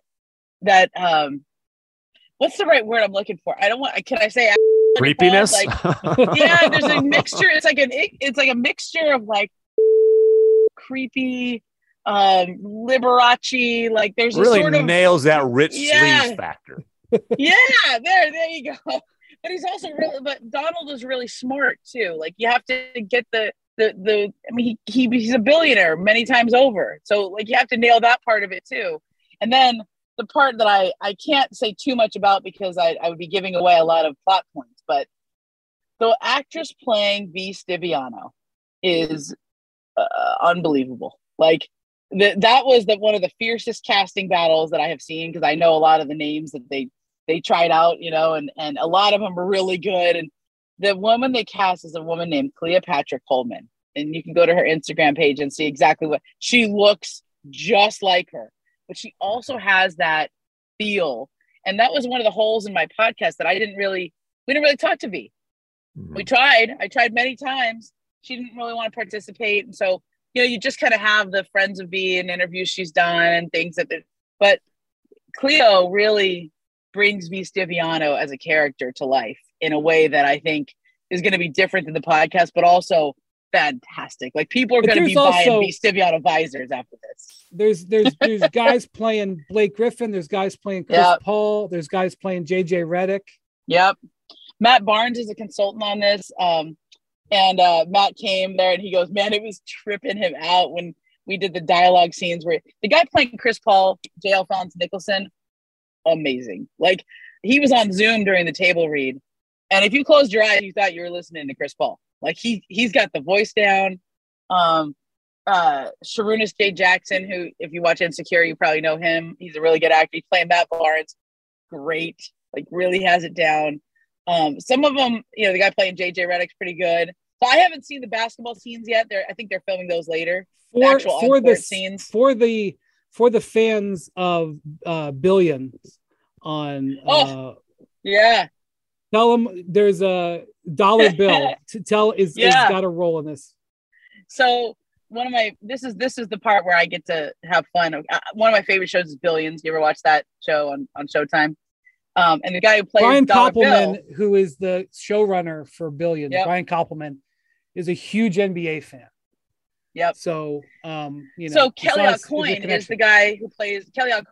what's the right word I'm looking for? Can I say creepiness? Like, yeah, there's a mixture. It's like a mixture of like creepy, Liberace, like there's really a sort of nails that rich sleaze factor. Yeah, there you go. But he's also but Donald is really smart too. Like you have to get the I mean he's a billionaire many times over. So like you have to nail that part of it too. And then the part that I can't say too much about because I would be giving away a lot of plot points, but the actress playing V. Stiviano is unbelievable. Like that was one of the fiercest casting battles that I have seen because I know a lot of the names that they tried out, and a lot of them are really good. And the woman they cast is a woman named Cleopatra Coleman, and you can go to her Instagram page and see exactly what she looks just like her. But she also has that feel, and that was one of the holes in my podcast that we didn't really talk to V. Mm-hmm. I tried many times. She didn't really want to participate, and so. You just kind of have the Friends of V and interviews she's done and things but Cleo really brings V. Stiviano as a character to life in a way that I think is going to be different than the podcast, but also fantastic. Like people are going to be buying V. Stiviano visors after this. There's guys playing Blake Griffin. There's guys playing Chris Paul. There's guys playing JJ Redick. Yep. Matt Barnes is a consultant on this. And Matt came there and he goes, man, it was tripping him out when we did the dialogue scenes where the guy playing Chris Paul, J. Alphonse Nicholson, amazing. Like, he was on Zoom during the table read. And if you closed your eyes, you thought you were listening to Chris Paul. Like, he's got the voice down. Sharunas J. Jackson, who, if you watch Insecure, you probably know him. He's a really good actor. He's playing Matt Barnes. Great. Like, really has it down. Some of them, the guy playing JJ Redick's pretty good. So I haven't seen the basketball scenes yet. I think they're filming those later. For the scenes. For the fans of Billions on yeah. Tell them there's a dollar bill to tell is got a role in this. So this is the part where I get to have fun. One of my favorite shows is Billions. You ever watch that show on Showtime? And the guy who plays Brian Dollar Koppelman, Bill, who is the showrunner for Billions, Brian Koppelman is a huge NBA fan. Yep. So, so Kellyanne Coyne is the guy who plays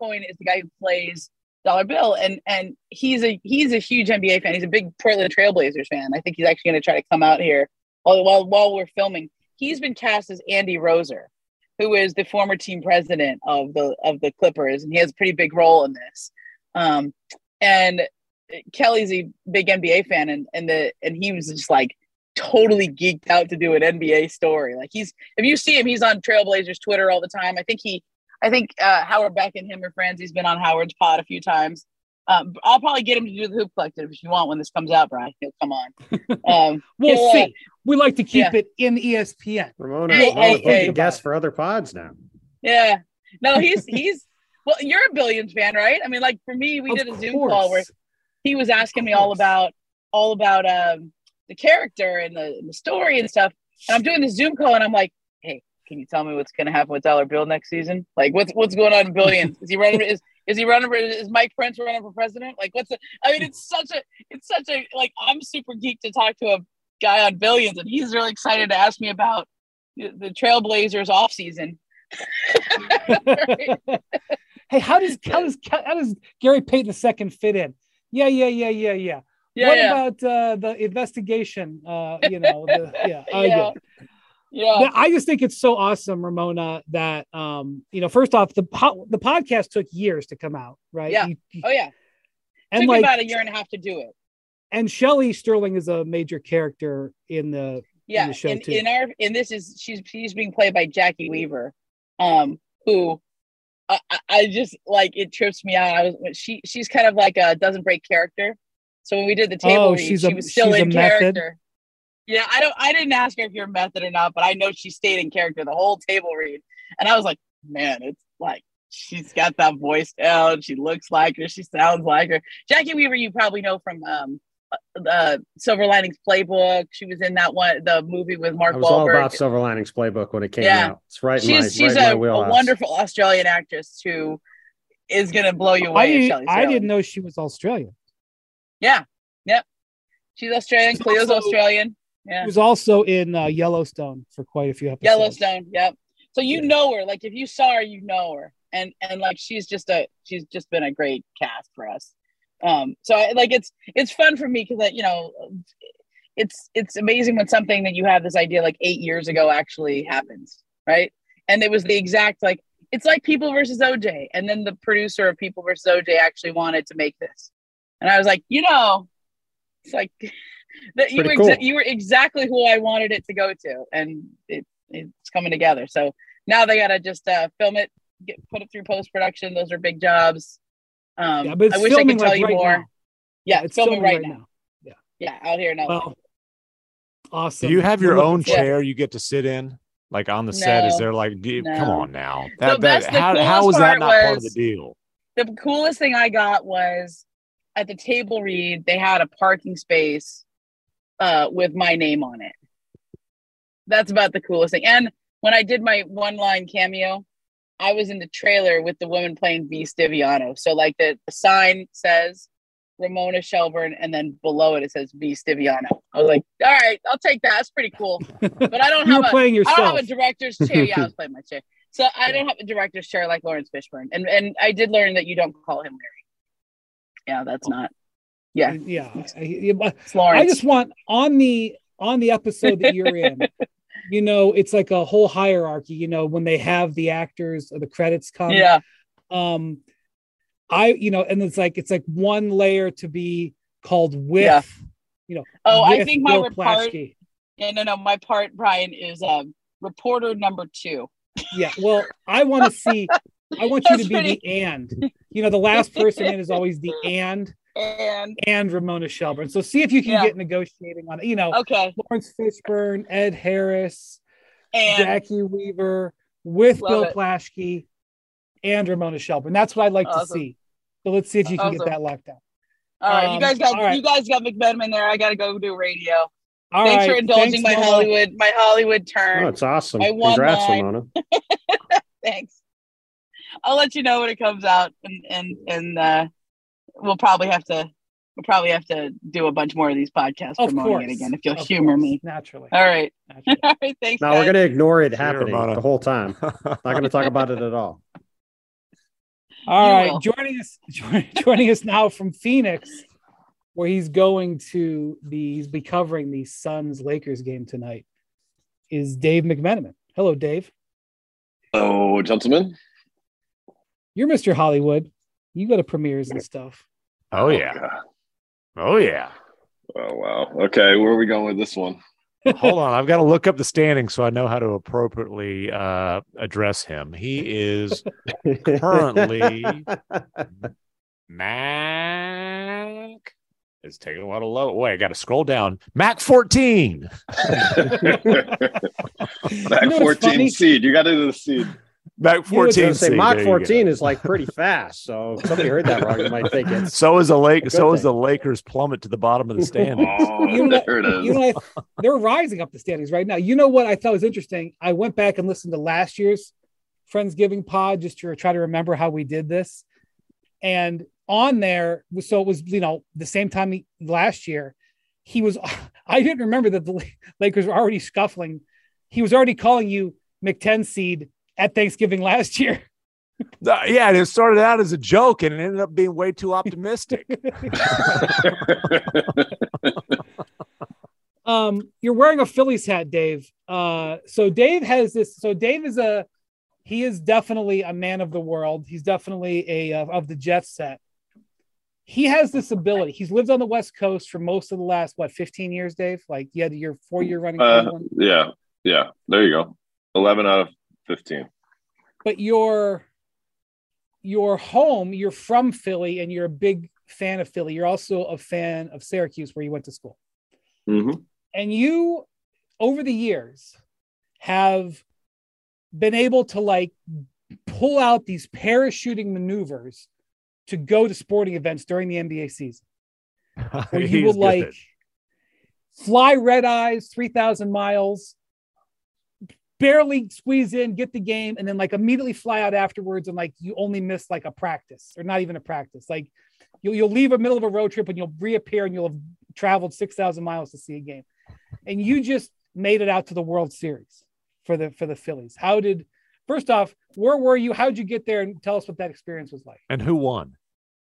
Dollar Bill, and he's a huge NBA fan. He's a big Portland Trailblazers fan. I think he's actually going to try to come out here while we're filming. He's been cast as Andy Roser, who is the former team president of the Clippers, and he has a pretty big role in this. And Kelly's a big NBA fan, and he was just like totally geeked out to do an NBA story. Like, if you see him, he's on Trailblazers Twitter all the time. I think Howard Beck and him are friends. He's been on Howard's pod a few times. I'll probably get him to do the Hoop Collective if you want when this comes out, Brian. He'll come on. We'll see. We like to keep it in ESPN. Ramona, hey, guest for other pods now. Yeah. No, he's well, you're a Billions fan, right? I mean, like, for me, we did a Zoom call where he was asking me all about the character and the story and stuff. And I'm doing the Zoom call and I'm like, hey, can you tell me what's going to happen with Dollar Bill next season? Like, what's going on in Billions? Is he running? Is Mike Prince running for president? Like, it's such a like, I'm super geeked to talk to a guy on Billions, and he's really excited to ask me about the Trailblazers off season. Hey, how does Gary Payton II fit in? Yeah. What about the investigation? Yeah. I just think it's so awesome, Ramona, that first off, the podcast took years to come out, right? Yeah. And took about a year and a half to do it. And Shelley Sterling is a major character in the show too. She's being played by Jackie Weaver, who I just like, it trips me out. She's kind of like a doesn't break character. So when we did the table read, she was still in character. Yeah, I didn't ask her if you're method or not, but I know she stayed in character the whole table read. And I was like, man, it's like, she's got that voice down. She looks like her. She sounds like her. Jackie Weaver, you probably know from the Silver Linings Playbook. She was in that one, the movie with Mark Wahlberg. I was all about Silver Linings Playbook when it came out. It's right. She's a wonderful Australian actress who is going to blow you away. I didn't know she was Australian. Yeah. Yep. She's Australian. Cleo's Australian. Yeah. She was also in Yellowstone for quite a few episodes. Yellowstone. Yep. So you know her. Like, if you saw her, you know her. And like, she's just been a great cast for us. So it's fun for me because it's amazing when something that you have this idea like 8 years ago actually happens, right? And it was the exact, like, it's like People versus OJ, and then the producer of People versus OJ actually wanted to make this, and I was like, it's like that you were exactly who I wanted it to go to, and it's coming together. So now they gotta just film it, put it through post-production. Those are big jobs. But I wish I could tell you more. Now. Yeah, it's filming right now. Yeah, out here now. Well, awesome. Do you have your own chair you get to sit in, like on the set? Is there like, come on now? How was that not part of the deal? The coolest thing I got was at the table read, they had a parking space with my name on it. That's about the coolest thing. And when I did my one-line cameo, I was in the trailer with the woman playing V. Stiviano. So like the sign says Ramona Shelburne, and then below it says V. Stiviano. I was like, all right, I'll take that. That's pretty cool. But I don't have a director's chair. Yeah, I was playing my chair. So I don't have a director's chair like Lawrence Fishburne. And I did learn that you don't call him Larry. Yeah, that's not. Yeah. Yeah. It's Lawrence. I just want on the on the episode that you're in, it's like a whole hierarchy, when they have the actors or the credits come. Yeah. And it's like one layer to be called with, I think my Bill Plaschke. No, my part, Brian, is reporter number 2. Yeah. Well, I want you to be the and. The last person in is always the and Ramona Shelburne. So see if you can get negotiating on it. Okay. Lawrence Fishburne, Ed Harris, and Jackie Weaver with Bill Plaschke and Ramona Shelburne. That's what I'd like to see. So let's see if you can get that locked down. All right, you guys got McMenamin there. I got to go do radio. Thanks for indulging my Hollywood turn. Oh, it's awesome. Congrats, Ramona. Thanks. I'll let you know when it comes out, and we'll probably have to do a bunch more of these podcasts promoting it again if you'll humor me. Naturally. All right. All right. Thanks. Now we're gonna ignore it happening the whole time. Not gonna talk about it at all. All right. Joining us now from Phoenix, where he's be covering the Suns Lakers game tonight, is Dave McMenamin. Hello, Dave. Hello, gentlemen. You're Mr. Hollywood. You go to premieres and stuff. Oh yeah. Oh yeah. Oh wow. Okay, where are we going with this one? Hold on, I've got to look up the standings so I know how to appropriately address him. He is currently Mac. It's taking a while to load. Wait, I got to scroll down. Mac 14. Mac 14 seed. You got to do the seed. Mac 14 seed. Mach 14 is like pretty fast. So if somebody heard that wrong, you might think it's so is the Lakers plummet to the bottom of the standings. There it is. They're rising up the standings right now. You know what I thought was interesting? I went back and listened to last year's Friendsgiving pod just to try to remember how we did this. And on there, so it was, the same time last year, I didn't remember that the Lakers were already scuffling. He was already calling you Mc-10 seed at Thanksgiving last year. Yeah, and it started out as a joke and it ended up being way too optimistic. You're wearing a Phillies hat, Dave. So Dave has this. So Dave he is definitely a man of the world. He's definitely of the Jet set. He has this ability. He's lived on the West Coast for most of the last 15 years, Dave. Like you had your 4-year running. Yeah. There you go. 11 out of 15. But your home, you're from Philly, and you're a big fan of Philly. You're also a fan of Syracuse, where you went to school. Mm-hmm. And you, over the years, have been able to pull out these parachuting maneuvers to go to sporting events during the NBA season. Where you will fly red eyes, 3,000 miles, barely squeeze in, get the game, and then immediately fly out afterwards. And you only miss a practice, or not even a practice. You'll leave a middle of a road trip and you'll reappear and you'll have traveled 6,000 miles to see a game. And you just made it out to the World Series for the Phillies. First off, where were you? How'd you get there? And tell us what that experience was like. And who won?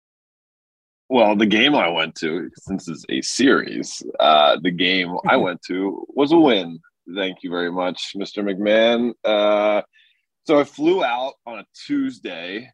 Well, the game I went to, since it's a series, the game I went to was a win. Thank you very much, Mr. McMahon. So I flew out on a Tuesday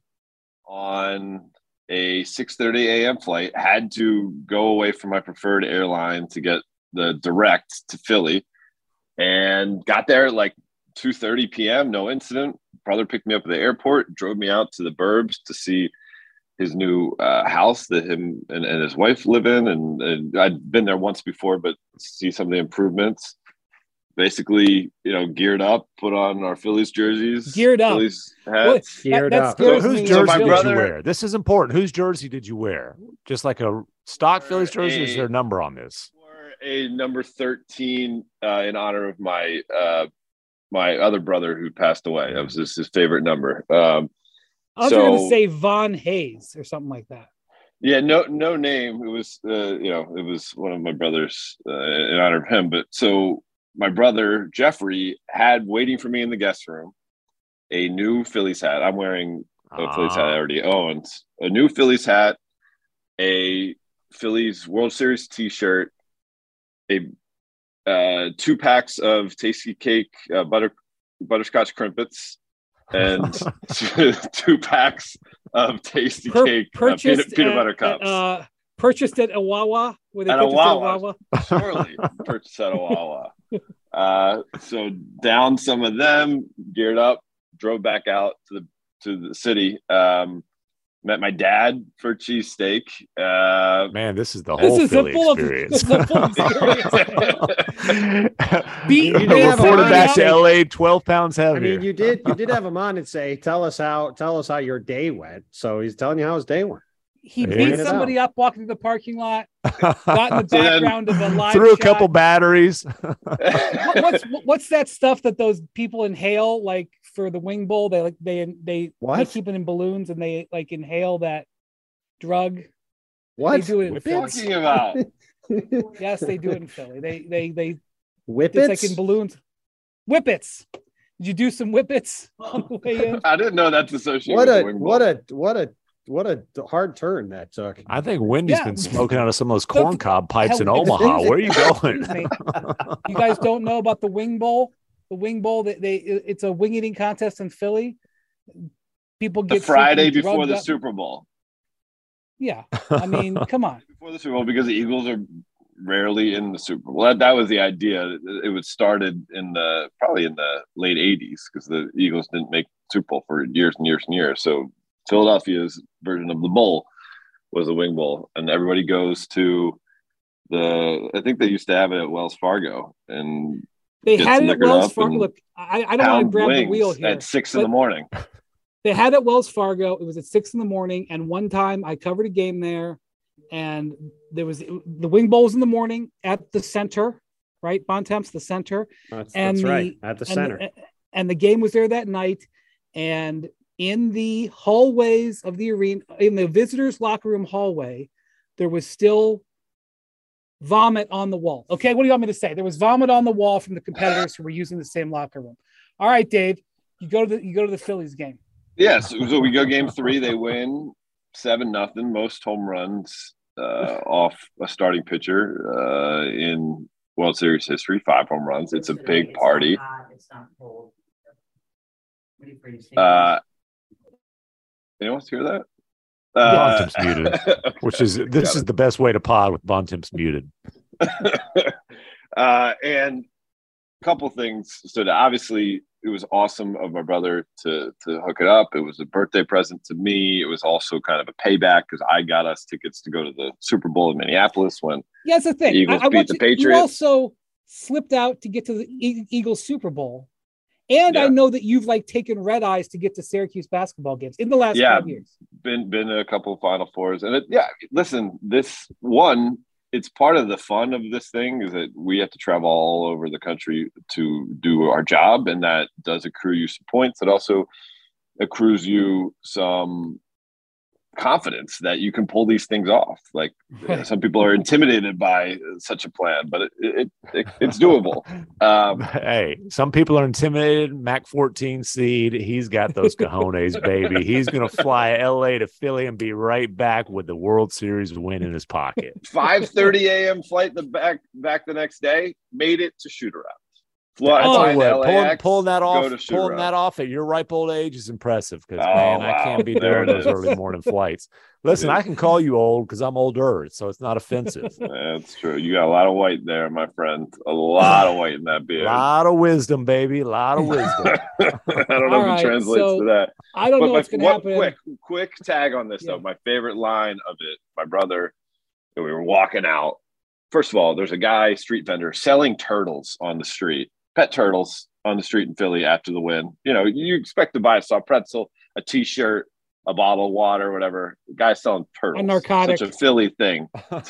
on a 6:30 a.m. flight. Had to go away from my preferred airline to get the direct to Philly, and got there at 2:30 p.m. No incident. Brother picked me up at the airport, drove me out to the burbs to see his new house that him and his wife live in. And I'd been there once before, but see some of the improvements. Basically, geared up, put on our Phillies jerseys. Geared up. Phillies hats. Geared up. So whose jersey did you wear? This is important. Whose jersey did you wear? Just like a stock Phillies jersey, or is there a number on this? A number 13 in honor of my my other brother who passed away. That was his favorite number. I was going to say Von Hayes or something like that. Yeah, no name. It was it was one of my brothers in honor of him. But so my brother Jeffrey had waiting for me in the guest room a new Phillies hat. I'm wearing a Phillies hat I already owned. A new Phillies hat, a Phillies World Series T-shirt, a 2 packs of Tasty Cake butterscotch crimpets, and 2 packs of Tasty Cake peanut butter cups. Purchased at Wawa. At a Wawa. Surely purchased at a Wawa. So down some of them, geared up, drove back out to the city. Met my dad for cheesesteak. Man, this is the whole Philly experience. Reported back to LA 12 pounds heavier. I mean, you did have him on and say, tell us how your day went. So he's telling you how his day went. He beat somebody up walking through the parking lot, got in the background of a live threw a shot. couple batteries. What's that stuff that those people inhale, like for the wing bowl? They keep it in balloons and they like inhale that drug. What? They do it in Philly. Talking about? Yes, they do it in Philly. They Whippets? It's like in balloons. Whippets. Did you do some whippets on the way in? I didn't know that's associated with the wing bowl. What a hard turn that took. I think Wendy's been smoking out of some of those corncob pipes in Omaha. Where are you going? You guys don't know about the wing bowl? The wing bowl, it's a wing eating contest in Philly. People get the Friday before the Super Bowl. Yeah. I mean, come on. Before the Super Bowl, because the Eagles are rarely in the Super Bowl. That was the idea. It was started probably in the late 80s, because the Eagles didn't make Super Bowl for years and years and years. So Philadelphia's version of the bowl was the wing bowl, and everybody goes to I think they used to have it at Wells Fargo, and they had it at Wells Fargo. Look, I don't want to grab the wheel here. At 6 a.m. They had it at Wells Fargo. It was at 6 a.m. And one time I covered a game there, and there was the wing bowls in the morning at the center, right? Bontemps, the center. That's right. At the center. And the game was there that night. And in the hallways of the arena, in the visitors' locker room hallway, there was still vomit on the wall. Okay, what do you want me to say? There was vomit on the wall from the competitors who were using the same locker room. All right, Dave, you go to the Phillies game. Yes, so we go game 3. They win 7-0. Most home runs off a starting pitcher in World Series history. 5 home runs. It's a big party. Anyone else hear that? Bontemps muted, which is this is the best way to pod with Bontemps muted. And a couple things. So obviously, it was awesome of my brother to hook it up. It was a birthday present to me. It was also kind of a payback because I got us tickets to go to the Super Bowl in Minneapolis when that's the thing. The Eagles beat the Patriots. You also slipped out to get to the Eagles Super Bowl. And I know that you've taken red eyes to get to Syracuse basketball games in the last 5 years. Been a couple of Final Fours, and listen, it's part of the fun of this thing is that we have to travel all over the country to do our job, and that does accrue you some points. It also accrues you some confidence that you can pull these things off. Some people are intimidated by such a plan, but it's doable. Hey, some people are intimidated. Mac 14 seed, he's got those cojones, baby. He's gonna fly LA to Philly and be right back with the World Series win in his pocket. 5:30 a.m. flight back the next day. Made it to shoot around. Pulling that off at your ripe old age is impressive because I can't be doing those early morning flights. Listen, I can call you old because I'm older, so it's not offensive. That's true. You got a lot of white there, my friend. A lot of white in that beard. A lot of wisdom, baby. A lot of wisdom. I don't know if it translates to that. I don't know what's going to happen. Quick tag on this, though. My favorite line of it, my brother, we were walking out. First of all, there's a guy, street vendor, selling turtles on the street. Pet turtles on the street in Philly after the win. You expect to buy a soft pretzel, a T-shirt, a bottle of water, whatever. The guy's selling turtles. A narcotic. Such a Philly thing.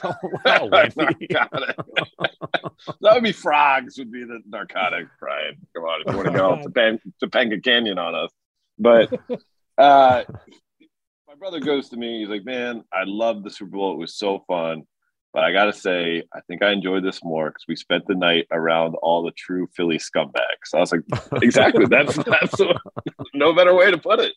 That would be frogs would be the narcotic, Brian. Come on, if you want to go to Topanga Canyon on us. But my brother goes to me. He's like, man, I love the Super Bowl. It was so fun. But I got to say, I think I enjoyed this more because we spent the night around all the true Philly scumbags. I was like, exactly. That's no better way to put it.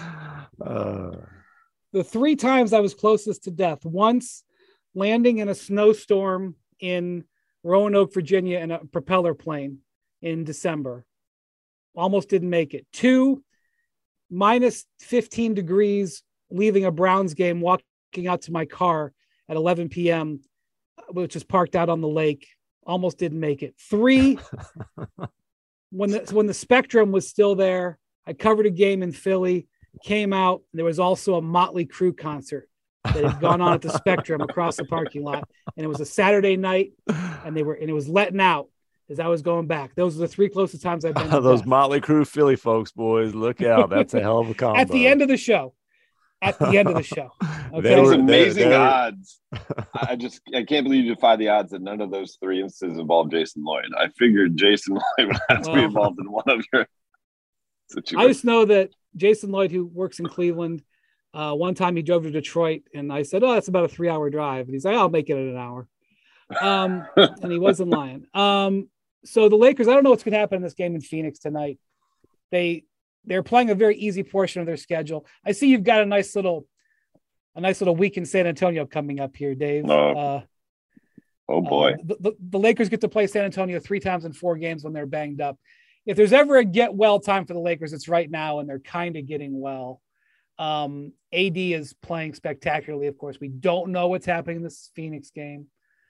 The 3 times I was closest to death, once landing in a snowstorm in Roanoke, Virginia, in a propeller plane in December. Almost didn't make it. 2, minus 15 degrees, leaving a Browns game, walking out to my car at 11 p.m., which is parked out on the lake. Almost didn't make it. 3, when the Spectrum was still there, I covered a game in Philly, came out, and there was also a Motley Crue concert that had gone on at the Spectrum across the parking lot. And it was a Saturday night, and it was letting out as I was going back. Those are the 3 closest times I've been to those death. Motley Crue Philly folks, boys. Look out. That's a hell of a combo. At the end of the show. Okay? Those amazing odds. I can't believe you defy the odds that none of those 3 instances involved Jason Lloyd. I figured Jason Lloyd would have to be involved in one of your situations. I just know that Jason Lloyd, who works in Cleveland, one time he drove to Detroit, and I said, "Oh, that's about a 3-hour drive." And he's like, "I'll make it in an hour." And he wasn't lying. So the Lakers, I don't know what's going to happen in this game in Phoenix tonight. They're playing a very easy portion of their schedule. I see you've got a nice little week in San Antonio coming up here, Dave. Oh boy. The Lakers get to play San Antonio 3 times in 4 games when they're banged up. If there's ever a get well time for the Lakers, it's right now, and they're kind of getting well. AD is playing spectacularly. Of course, we don't know what's happening in this Phoenix game.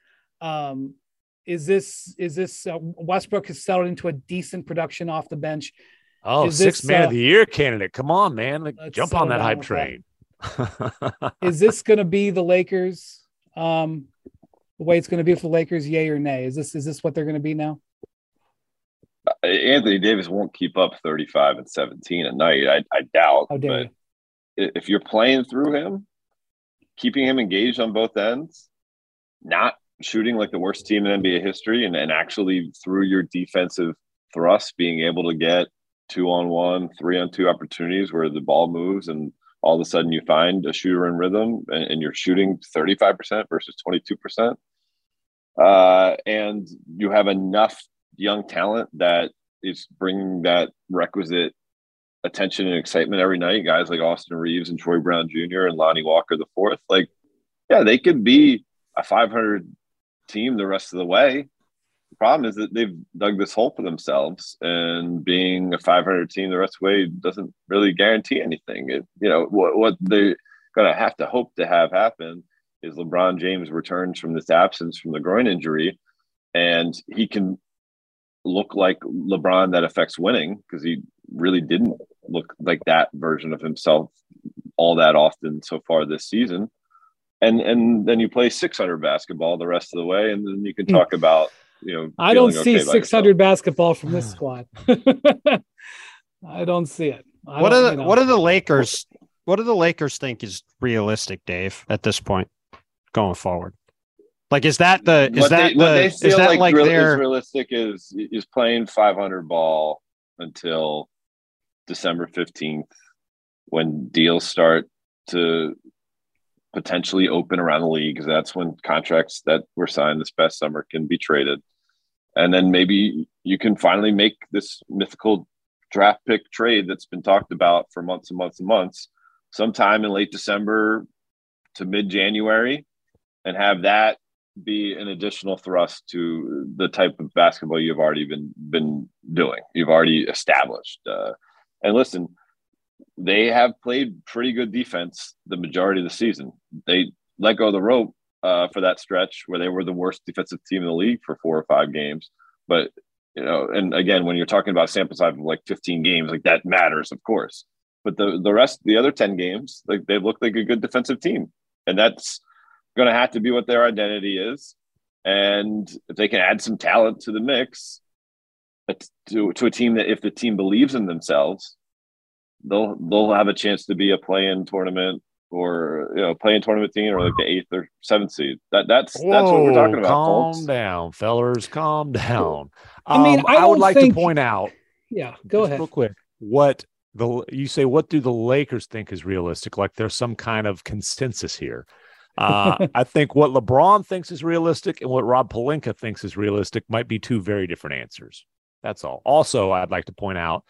Is this Westbrook has settled into a decent production off the bench? Oh, 6th man of the year candidate. Come on, man. Jump on that hype train. Is this going to be the Lakers? The way it's going to be for the Lakers, yay or nay? Is this what they're going to be now? Anthony Davis won't keep up 35 and 17 a night. I doubt. How dare you? If you're playing through him, keeping him engaged on both ends, not shooting like the worst team in NBA history, and actually through your defensive thrust, being able to get 2-on-1, 3-on-2 opportunities where the ball moves and all of a sudden you find a shooter in rhythm and you're shooting 35% versus 22%. And you have enough young talent that is bringing that requisite attention and excitement every night. Guys like Austin Reeves and Troy Brown Jr. and Lonnie Walker IV. Like, yeah, they could be a 500 team the rest of the way. The problem is that they've dug this hole for themselves, and being a 500 team the rest of the way doesn't really guarantee anything. What they're going to have to hope to have happen is LeBron James returns from this absence from the groin injury, and he can look like LeBron that affects winning, because he really didn't look like that version of himself all that often so far this season. And then you play 600 basketball the rest of the way, and then you can talk about, I don't see 600 basketball from this squad. I don't see it. What do the Lakers think is realistic, Dave, at this point going forward? Like, is that realistic is playing 500 ball until December 15th, when deals start to potentially open around the league, because that's when contracts that were signed this past summer can be traded. And then maybe you can finally make this mythical draft pick trade that's been talked about for months and months and months, sometime in late December to mid-January, and have that be an additional thrust to the type of basketball you've already been doing. You've already established. And listen, they have played pretty good defense the majority of the season. They let go of the rope for that stretch where they were the worst defensive team in the league for 4 or 5 games. But, and again, when you're talking about sample size of like 15 games, like that matters, of course. But the other 10 games, like they look like a good defensive team. And that's going to have to be what their identity is. And if they can add some talent to the mix, to a team that, if the team believes in themselves, they'll have a chance to be a play-in tournament or play-in tournament team, or like the 8th or 7th seed. That's what we're talking about. Calm down, fellers. Calm down. I would like to point out. Yeah, go ahead. Real quick. What do the Lakers think is realistic? Like there's some kind of consensus here. I think what LeBron thinks is realistic and what Rob Pelinka thinks is realistic might be 2 very different answers. That's all. Also, I'd like to point out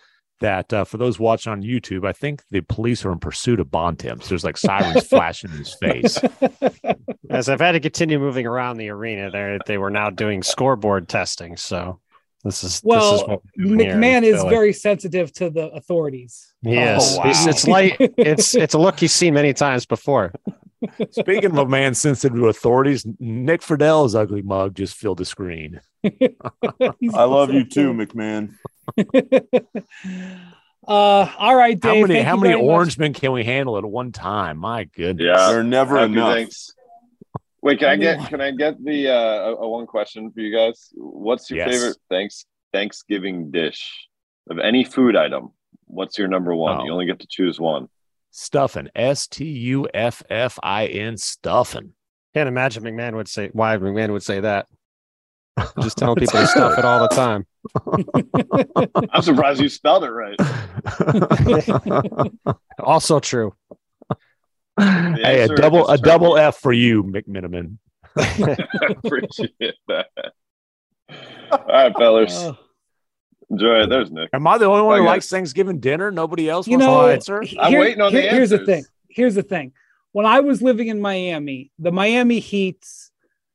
that for those watching on YouTube, I think the police are in pursuit of Bontemps. There's like sirens flashing in his face. As I've had to continue moving around the arena, they were now doing scoreboard testing. So this is what McMahon is very sensitive to the authorities. Yes, wow. It's a look he's seen many times before. Speaking of a man sensitive to authorities, Nick Friedell's ugly mug just filled the screen. I love you too, McMahon. All right, Dave. How many Orangemen can we handle at one time? My goodness. Yeah, they're never enough. Thanks. Wait, can I get the a one question for you guys? What's your favorite Thanksgiving dish of any food item? What's your number one? You only get to choose one. Stuffing. Stuffin. Stuffing. Can't imagine why McMahon would say that. Just telling people to stuff it all the time. I'm surprised you spelled it right. Also true. Hey, a double F for you, McMiniman. Appreciate that. All right, fellas. Enjoy it. There's Nick. Am I the only one who likes Thanksgiving dinner? Nobody else wants to answer? I'm waiting on the answers. Here's the thing. When I was living in Miami, the Miami Heats,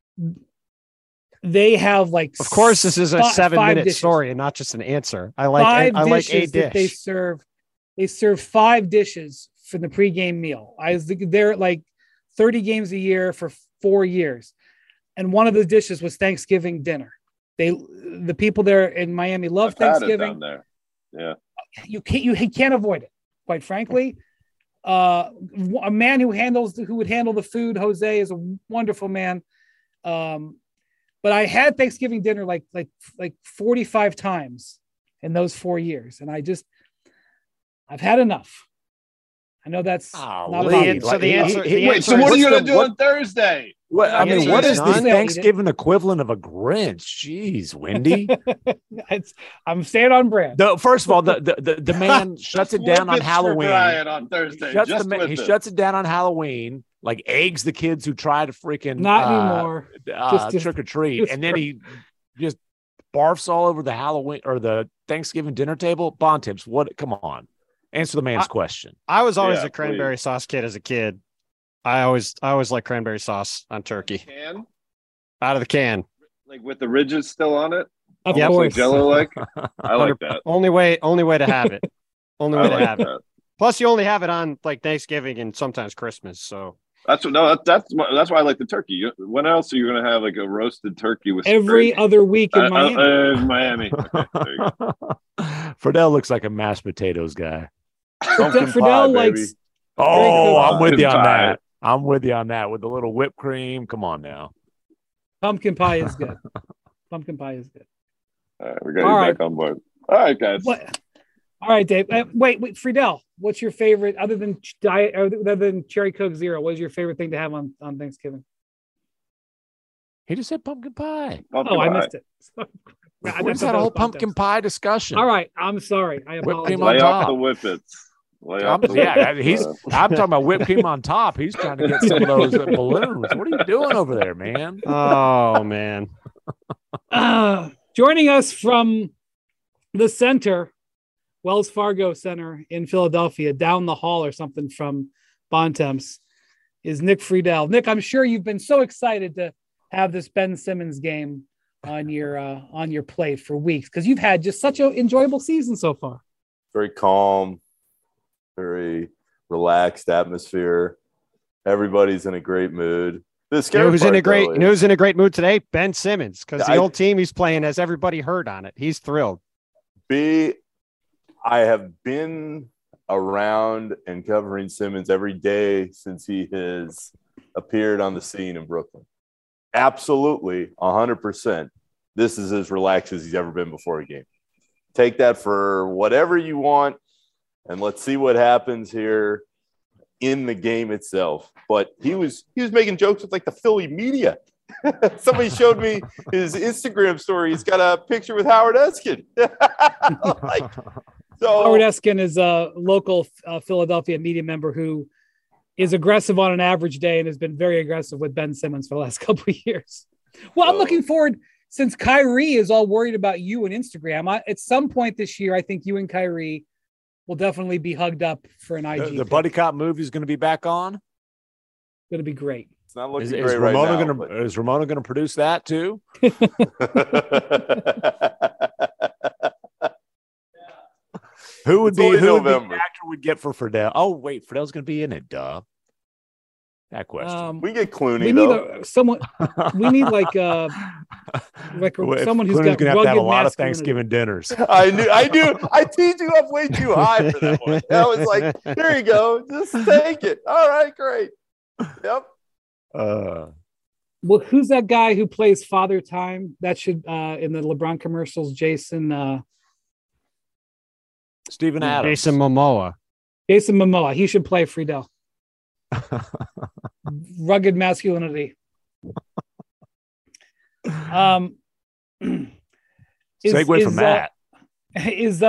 they have like. Of course, this is a 7-minute story and not just an answer. I like a dish. They serve 5 dishes for the pregame meal. They're like 30 games a year for 4 years, and one of the dishes was Thanksgiving dinner. The people there in Miami love Thanksgiving. Down there. Yeah, you can't avoid it. Quite frankly, a man who would handle the food, Jose, is a wonderful man. But I had Thanksgiving dinner like 45 times in those 4 years, and I've had enough. I know that's not the answer. So what are you going to do on Thursday? What is the Thanksgiving equivalent of a Grinch? Jeez, Wendy. I'm staying on brand. First of all, the man shuts it down on Halloween. On Thursday. He shuts it down on Halloween, like eggs the kids who try to freaking not anymore trick or treat, and then he just barfs all over the Halloween or the Thanksgiving dinner table. Bontemps, what? Come on, answer the man's question. I was always a cranberry sauce kid as a kid. I always like cranberry sauce on turkey. Out of the can, like with the ridges still on it. Of course, Jello like. I like that. Only way to have it. Plus, you only have it on like Thanksgiving and sometimes Christmas. So that's why I like the turkey. When else are you going to have like a roasted turkey with every other week in Miami? Miami. Friedell looks like a mashed potatoes guy. Friedell likes. Oh, I'm with you on that. I'm with you on that with the little whipped cream. Come on now. Pumpkin pie is good. Pumpkin pie is good. All right, we got you back on board. All right, guys. All right, Dave. Wait, Friedell. What's your favorite other than diet? Other than Cherry Coke Zero? What is your favorite thing to have on Thanksgiving? He just said pumpkin pie. I missed it. What's that whole pumpkin pie discussion? All right, I'm sorry. I apologize. Lay off the whippets. I'm talking about whipped cream on top. He's trying to get some of those balloons. What are you doing over there, man? Oh man. Joining us from the center, Wells Fargo Center in Philadelphia, down the hall or something from Bontemps, is Nick Friedell. Nick, I'm sure you've been so excited to have this Ben Simmons game on your plate for weeks because you've had just such an enjoyable season so far. Very calm. Very relaxed atmosphere. Everybody's in a great mood. Who's in a great mood today? Ben Simmons, because the old team he's playing has everybody heard on it. He's thrilled. I have been around and covering Simmons every day since he has appeared on the scene in Brooklyn. Absolutely, 100%. This is as relaxed as he's ever been before a game. Take that for whatever you want. And let's see what happens here in the game itself. But he was making jokes with like the Philly media. Somebody showed me his Instagram story. He's got a picture with Howard Eskin. Howard Eskin is a local Philadelphia media member who is aggressive on an average day and has been very aggressive with Ben Simmons for the last couple of years. Well, I'm looking forward, since Kyrie is all worried about you and Instagram. At some point this year, I think you and Kyrie will definitely be hugged up for an IG. The Buddy Cop movie is going to be back on. Going to be great. It's not looking Is great Ramona right now. Is Ramona going to produce that too? Who would be the actor we'd get for Friedel? Oh, wait, Friedel's going to be in it. Duh. That question. We get Clooney. We need someone. We need someone who's got going to have a lot of Thanksgiving dinners. I knew. I teed you up way too high for that one. I was like, "There you go, just take it." All right, great. Yep. Well, who's that guy who plays Father Time? That should in the LeBron commercials. Jason. Steven Adams. Jason Momoa. Jason Momoa. He should play Friedel. Rugged masculinity. Segue from that. Is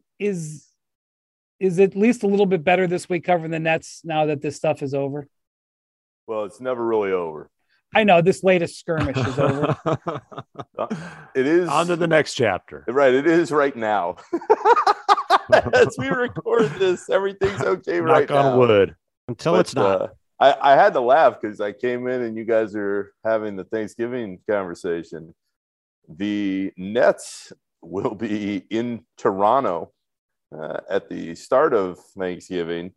at least a little bit better this week covering the Nets now that this stuff is over? Well, it's never really over. I know this latest skirmish is over. It is on to the next chapter. Right. It is right now. As we record this, everything's okay right now. Knock on wood. Until it's not. I had to laugh because I came in and you guys are having the Thanksgiving conversation. The Nets will be in Toronto at the start of Thanksgiving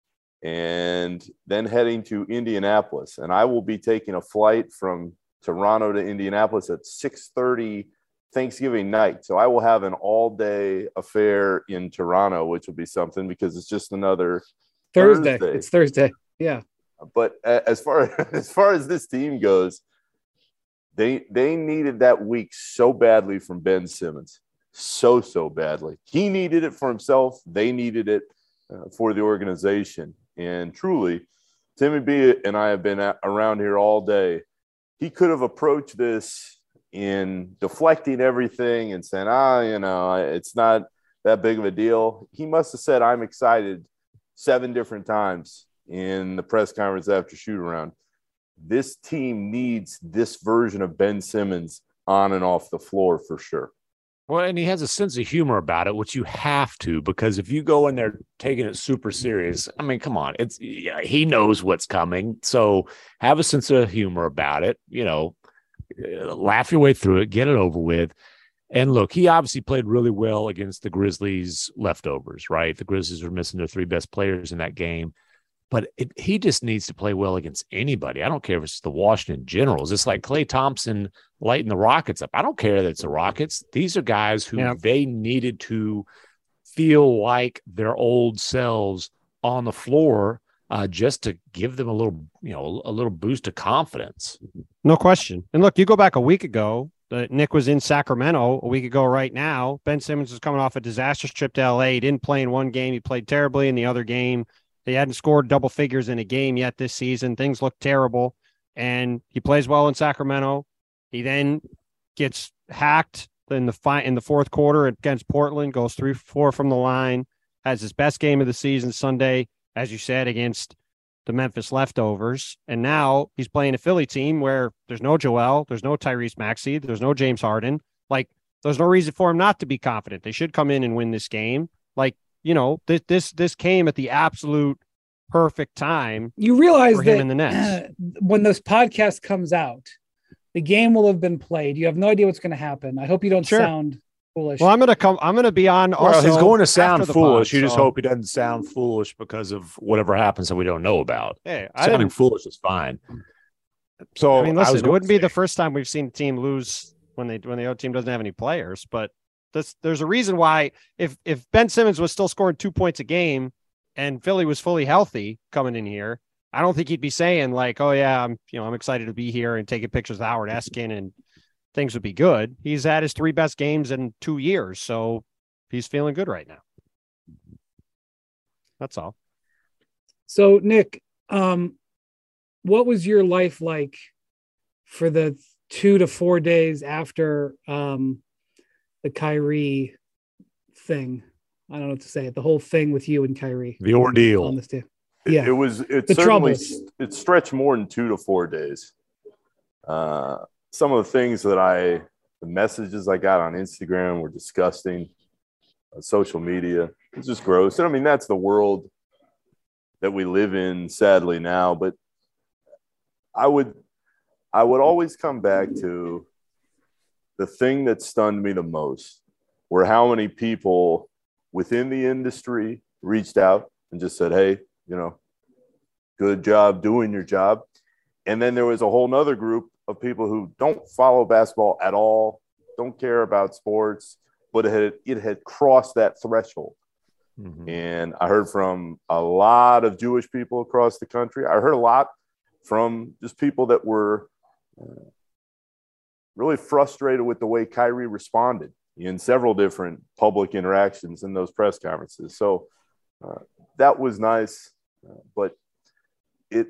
and then heading to Indianapolis. And I will be taking a flight from Toronto to Indianapolis at 6:30 Thanksgiving night. So I will have an all-day affair in Toronto, which will be something because it's just another Thursday. It's Thursday. Yeah. But as far as this team goes, they needed that week so badly from Ben Simmons, so badly. He needed it for himself. They needed it for the organization. And truly, Timmy B and I have been around here all day. He could have approached this in deflecting everything and saying, it's not that big of a deal. He must have said, "I'm excited" 7 different times in the press conference after shoot around. This team needs this version of Ben Simmons on and off the floor for sure. Well, and he has a sense of humor about it, which you have to, because if you go in there taking it super serious, I mean, come on, he knows what's coming. So have a sense of humor about it, laugh your way through it, get it over with. And look, he obviously played really well against the Grizzlies leftovers, right? The Grizzlies were missing their 3 best players in that game. But he just needs to play well against anybody. I don't care if it's the Washington Generals. It's like Klay Thompson lighting the Rockets up. I don't care that it's the Rockets. These are guys who they needed to feel like their old selves on the floor just to give them a little boost of confidence. No question. And look, you go back a week ago, Nick was in Sacramento a week ago right now. Ben Simmons was coming off a disastrous trip to LA. He didn't play in one game. He played terribly in the other game. He hadn't scored double figures in a game yet this season. Things look terrible. And he plays well in Sacramento. He then gets hacked in the fourth quarter against Portland, goes 3-4 from the line, has his best game of the season Sunday, as you said, against the Memphis leftovers. And now he's playing a Philly team where there's no Joel, there's no Tyrese Maxey, there's no James Harden. Like, there's no reason for him not to be confident. They should come in and win this game. Like, this came at the absolute perfect time. You realize for that him in the Nets. When this podcast comes out, the game will have been played. You have no idea what's going to happen. I hope you don't sound foolish. Well, I'm going to be on. Also, he's going to sound foolish. Pod, you just hope he doesn't sound foolish because of whatever happens that we don't know about. Hey, sounding foolish is fine. So I mean, listen, it wouldn't be the first time we've seen a team lose when the other team doesn't have any players, but there's a reason why if Ben Simmons was still scoring 2 points a game and Philly was fully healthy coming in here, I don't think he'd be saying like, "Oh yeah, I'm excited to be here and taking pictures of Howard Eskin and things would be good." He's had his 3 best games in 2 years, so he's feeling good right now. That's all. So Nick, what was your life like for the 2 to 4 days after the Kyrie thing? I don't know what to say. The whole thing with you and Kyrie. The ordeal. On this day. Yeah. It stretched more than 2 to 4 days. Some of the things the messages I got on Instagram were disgusting. Social media. It's just gross. And I mean, that's the world that we live in, sadly, now. But I would always come back to the thing that stunned me the most were how many people within the industry reached out and just said, hey, good job doing your job. And then there was a whole nother group of people who don't follow basketball at all, don't care about sports, but it had crossed that threshold. Mm-hmm. And I heard from a lot of Jewish people across the country. I heard a lot from just people that were really frustrated with the way Kyrie responded in several different public interactions in those press conferences. So that was nice, but it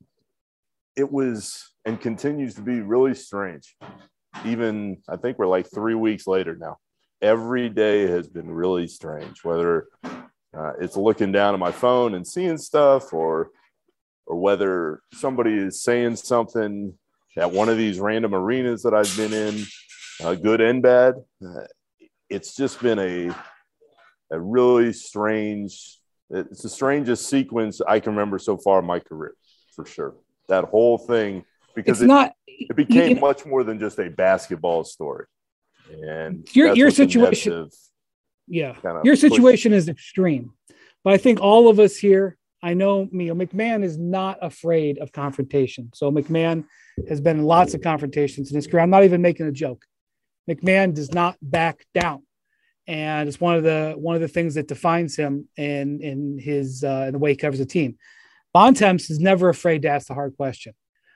was and continues to be really strange. Even I think we're like 3 weeks later now. Every day has been really strange, whether it's looking down at my phone and seeing stuff or whether somebody is saying something at one of these random arenas that I've been in, good and bad. It's just been a really strange, it's the strangest sequence I can remember so far in my career, for sure. That whole thing, because it became much more than just a basketball story. And your situation, your situation is extreme. But I think all of us here, I know McMahon is not afraid of confrontation. So McMahon has been in lots of confrontations in his career. I'm not even making a joke. McMahon does not back down, and it's one of the things that defines him in his in the way he covers the team. Bontemps is never afraid to ask the hard question.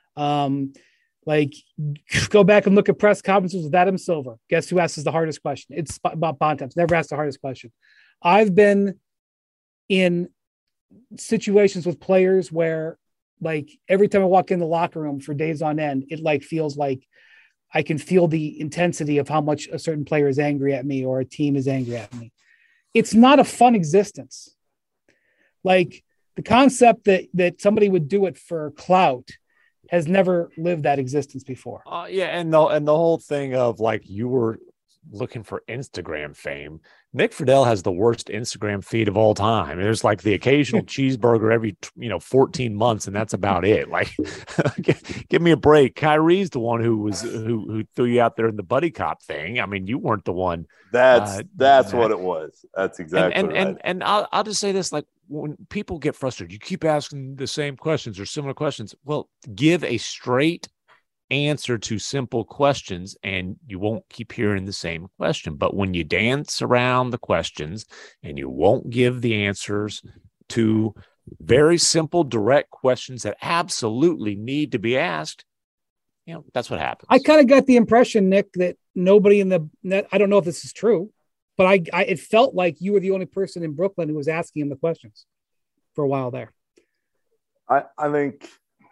Like, go back and look at press conferences with Adam Silver. Guess who asks the hardest question? It's about Bontemps. Never asked the hardest question. I've been in situations with players where, like, every time I walk in the locker room for days on end, it like feels like I can feel the intensity of how much a certain player is angry at me or a team is angry at me. It's not a fun existence. Like, the concept that somebody would do it for clout has never lived that existence before. And the whole thing of, like, you were looking for Instagram fame. Nick Friedel has the worst Instagram feed of all time. There's like the occasional cheeseburger every 14 months, and that's about it. Like, give me a break. Kyrie's the one who threw you out there in the buddy cop thing. I mean, you weren't the one. That's what it was. That's exactly right. And I'll just say this: like, when people get frustrated, you keep asking the same questions or similar questions. Well, give a straight answer to simple questions and you won't keep hearing the same question. But when you dance around the questions and you won't give the answers to very simple, direct questions that absolutely need to be asked, that's what happens. I kind of got the impression, Nick, that nobody in the net, I don't know if this is true, but it felt like you were the only person in Brooklyn who was asking him the questions for a while there. I think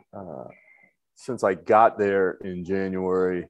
since I got there in January,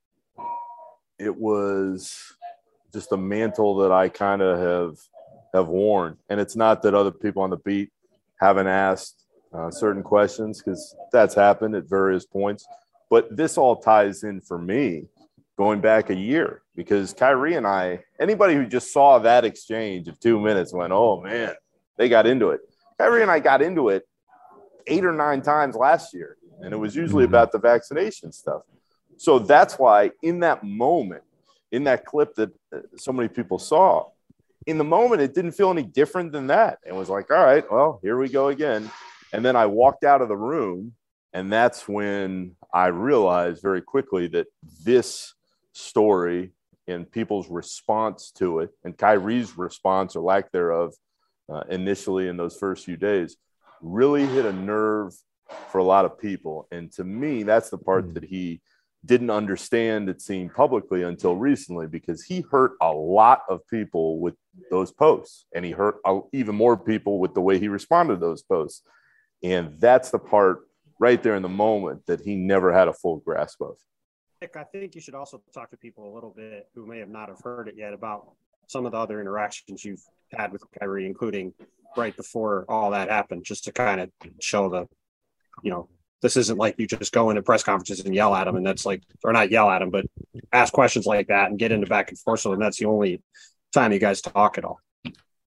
it was just a mantle that I kind of have worn. And it's not that other people on the beat haven't asked certain questions, because that's happened at various points. But this all ties in for me going back a year, because Kyrie and I, anybody who just saw that exchange of 2 minutes went, oh, man, they got into it. Kyrie and I got into it 8 or 9 times last year, and it was usually about the vaccination stuff. So that's why in that moment, in that clip that so many people saw, in the moment, it didn't feel any different than that. It was like, all right, well, here we go again. And then I walked out of the room, and that's when I realized very quickly that this story and people's response to it, and Kyrie's response or lack thereof initially in those first few days, really hit a nerve for a lot of people. And to me, that's the part that he didn't understand, it seemed, publicly until recently, because he hurt a lot of people with those posts, and he hurt even more people with the way he responded to those posts. And that's the part right there in the moment that he never had a full grasp of. Nick, I think you should also talk to people a little bit who may have not have heard it yet about some of the other interactions you've had with Kyrie, including right before all that happened, just to kind of show the, this isn't like you just go into press conferences and yell at him, and that's like, or not yell at him, but ask questions like that and get into back and forth. So that's the only time you guys talk at all.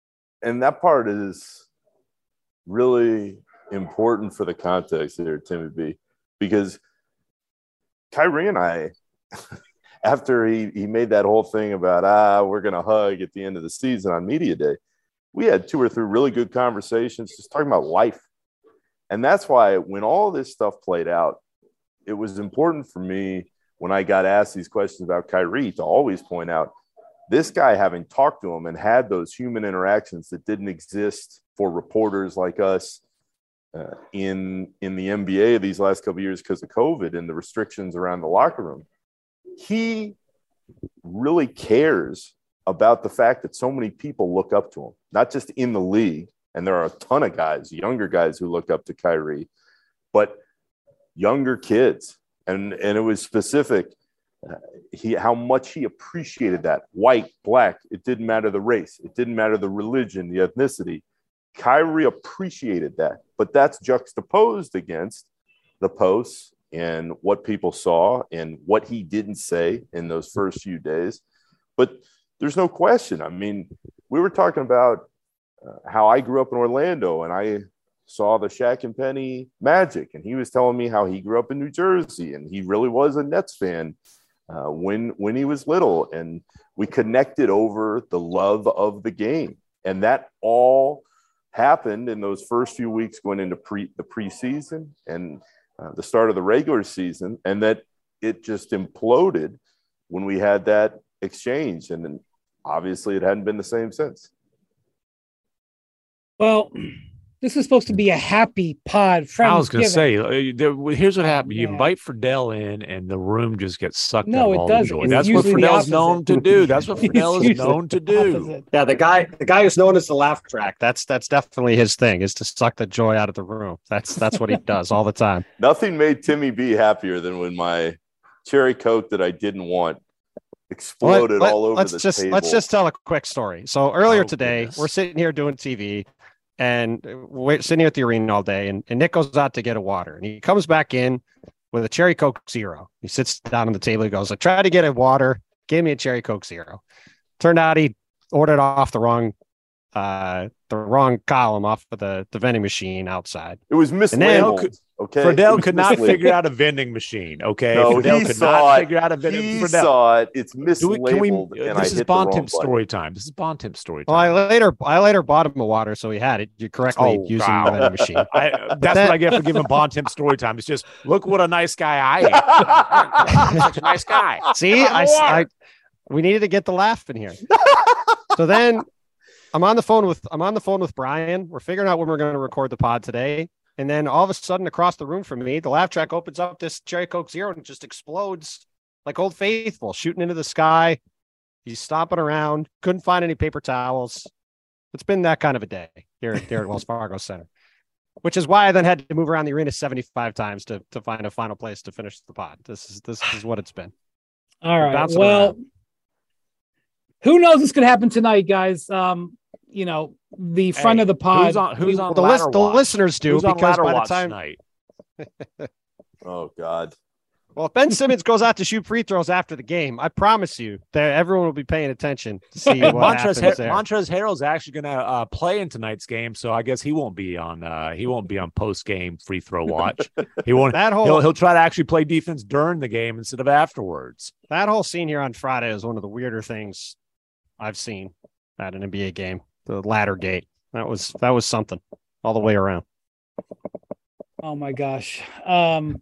and that part is really important for the context there, Timmy B, because Kyrie and I, after he made that whole thing about, we're going to hug at the end of the season on media day, we had 2 or 3 really good conversations just talking about life. And that's why when all this stuff played out, it was important for me when I got asked these questions about Kyrie to always point out this guy, having talked to him and had those human interactions that didn't exist for reporters like us in the NBA these last couple of years because of COVID and the restrictions around the locker room. He really cares about the fact that so many people look up to him, not just in the league. And there are a ton of guys, younger guys who look up to Kyrie, but younger kids. And it was specific. How much he appreciated that. White, black, it didn't matter the race. It didn't matter the religion, the ethnicity. Kyrie appreciated that. But that's juxtaposed against the posts and what people saw and what he didn't say in those first few days. But there's no question. I mean, we were talking about how I grew up in Orlando and I saw the Shaq and Penny Magic. And he was telling me how he grew up in New Jersey and he really was a Nets fan when he was little. And we connected over the love of the game. And that all happened in those first few weeks going into the preseason and the start of the regular season. And that it just imploded when we had that exchange. And then obviously it hadn't been the same since. Well, this is supposed to be a happy pod. I was going to say, here's what happened. You invite Friedel in, and the room just gets sucked up. No, it doesn't. That's what Friedel's known to do. That's what Friedel is known to do. Yeah, the guy who's known as the laugh track. That's definitely his thing, is to suck the joy out of the room. That's what he does all the time. Nothing made Timmy B happier than when my cherry Coke that I didn't want exploded all over the table. Let's just tell a quick story. So earlier today, we're sitting here doing TV. And we're sitting here at the arena all day, and Nick goes out to get a water, and he comes back in with a Cherry Coke Zero. He sits down on the table. He goes, I tried to get a water, gave me a Cherry Coke Zero. Turned out he ordered off the wrong column off of the vending machine outside. It was mislabeled. Okay, Friedel could not figure out a vending machine. Okay, no, Friedel he could saw not it. figure out a vending. He saw it. It's mislabeled. This is Bontemps story time. This is Bontemps story time. Well, I later bought him a water, so he had it. You correctly using the vending machine. That's what I get for giving Bontemps story time. It's just look what a nice guy I am. I'm such a nice guy. See, we needed to get the laugh in here. So then I'm on the phone with Brian. We're figuring out when we're going to record the pod today. And then all of a sudden across the room from me, the laugh track opens up this Cherry Coke Zero and it just explodes like Old Faithful, shooting into the sky. He's stomping around. Couldn't find any paper towels. It's been that kind of a day here at Wells Fargo Center, which is why I then had to move around the arena 75 times to find a final place to finish the pod. This is what it's been. All right. Well, who knows what's going to happen tonight, guys? The front of the pod. Who's on the listeners do, because by the time tonight. Oh God. Well, if Ben Simmons goes out to shoot free throws after the game, I promise you that everyone will be paying attention to see what happens there. Montrezl Harrell's actually going to play in tonight's game, so I guess he won't be on post game free throw watch. He won't. He'll try to actually play defense during the game instead of afterwards. That whole scene here on Friday is one of the weirder things I've seen at an NBA game. The ladder gate. That was something all the way around. Oh my gosh. The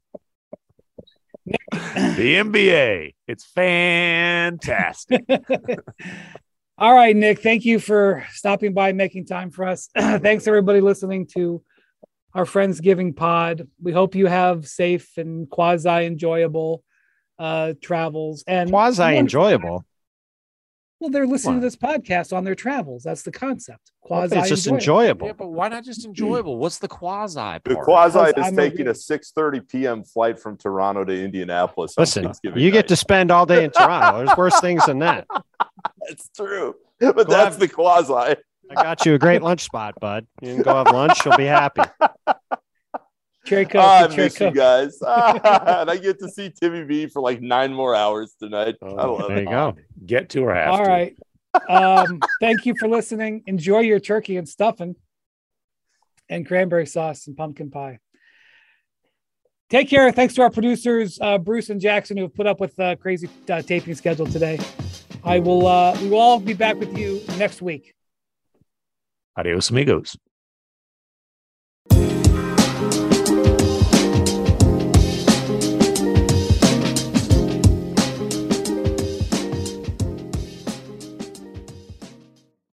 NBA. It's fantastic. All right, Nick. Thank you for stopping by, making time for us. Thanks everybody listening to our Friendsgiving pod. We hope you have safe and quasi enjoyable travels and quasi enjoyable. Well, they're listening to this podcast on their travels. That's the concept. Quasi. It's just enjoyable. Yeah, but why not just enjoyable? What's the quasi part? The quasi is taking a 6:30 p.m. flight from Toronto to Indianapolis. Listen, you get to spend all day in Toronto. There's worse things than that. That's true. But that's the quasi. I got you a great lunch spot, bud. You can go have lunch. You'll be happy. Cherry Coke. I miss you guys. And I get to see Timmy B for like 9 more hours tonight. I love it. There you go. Get to or have All to. right. Thank you for listening. Enjoy your turkey and stuffing and cranberry sauce and pumpkin pie. Take care. Thanks to our producers, Bruce and Jackson, who have put up with crazy taping schedule today. We will all be back with you next week. Adios, amigos.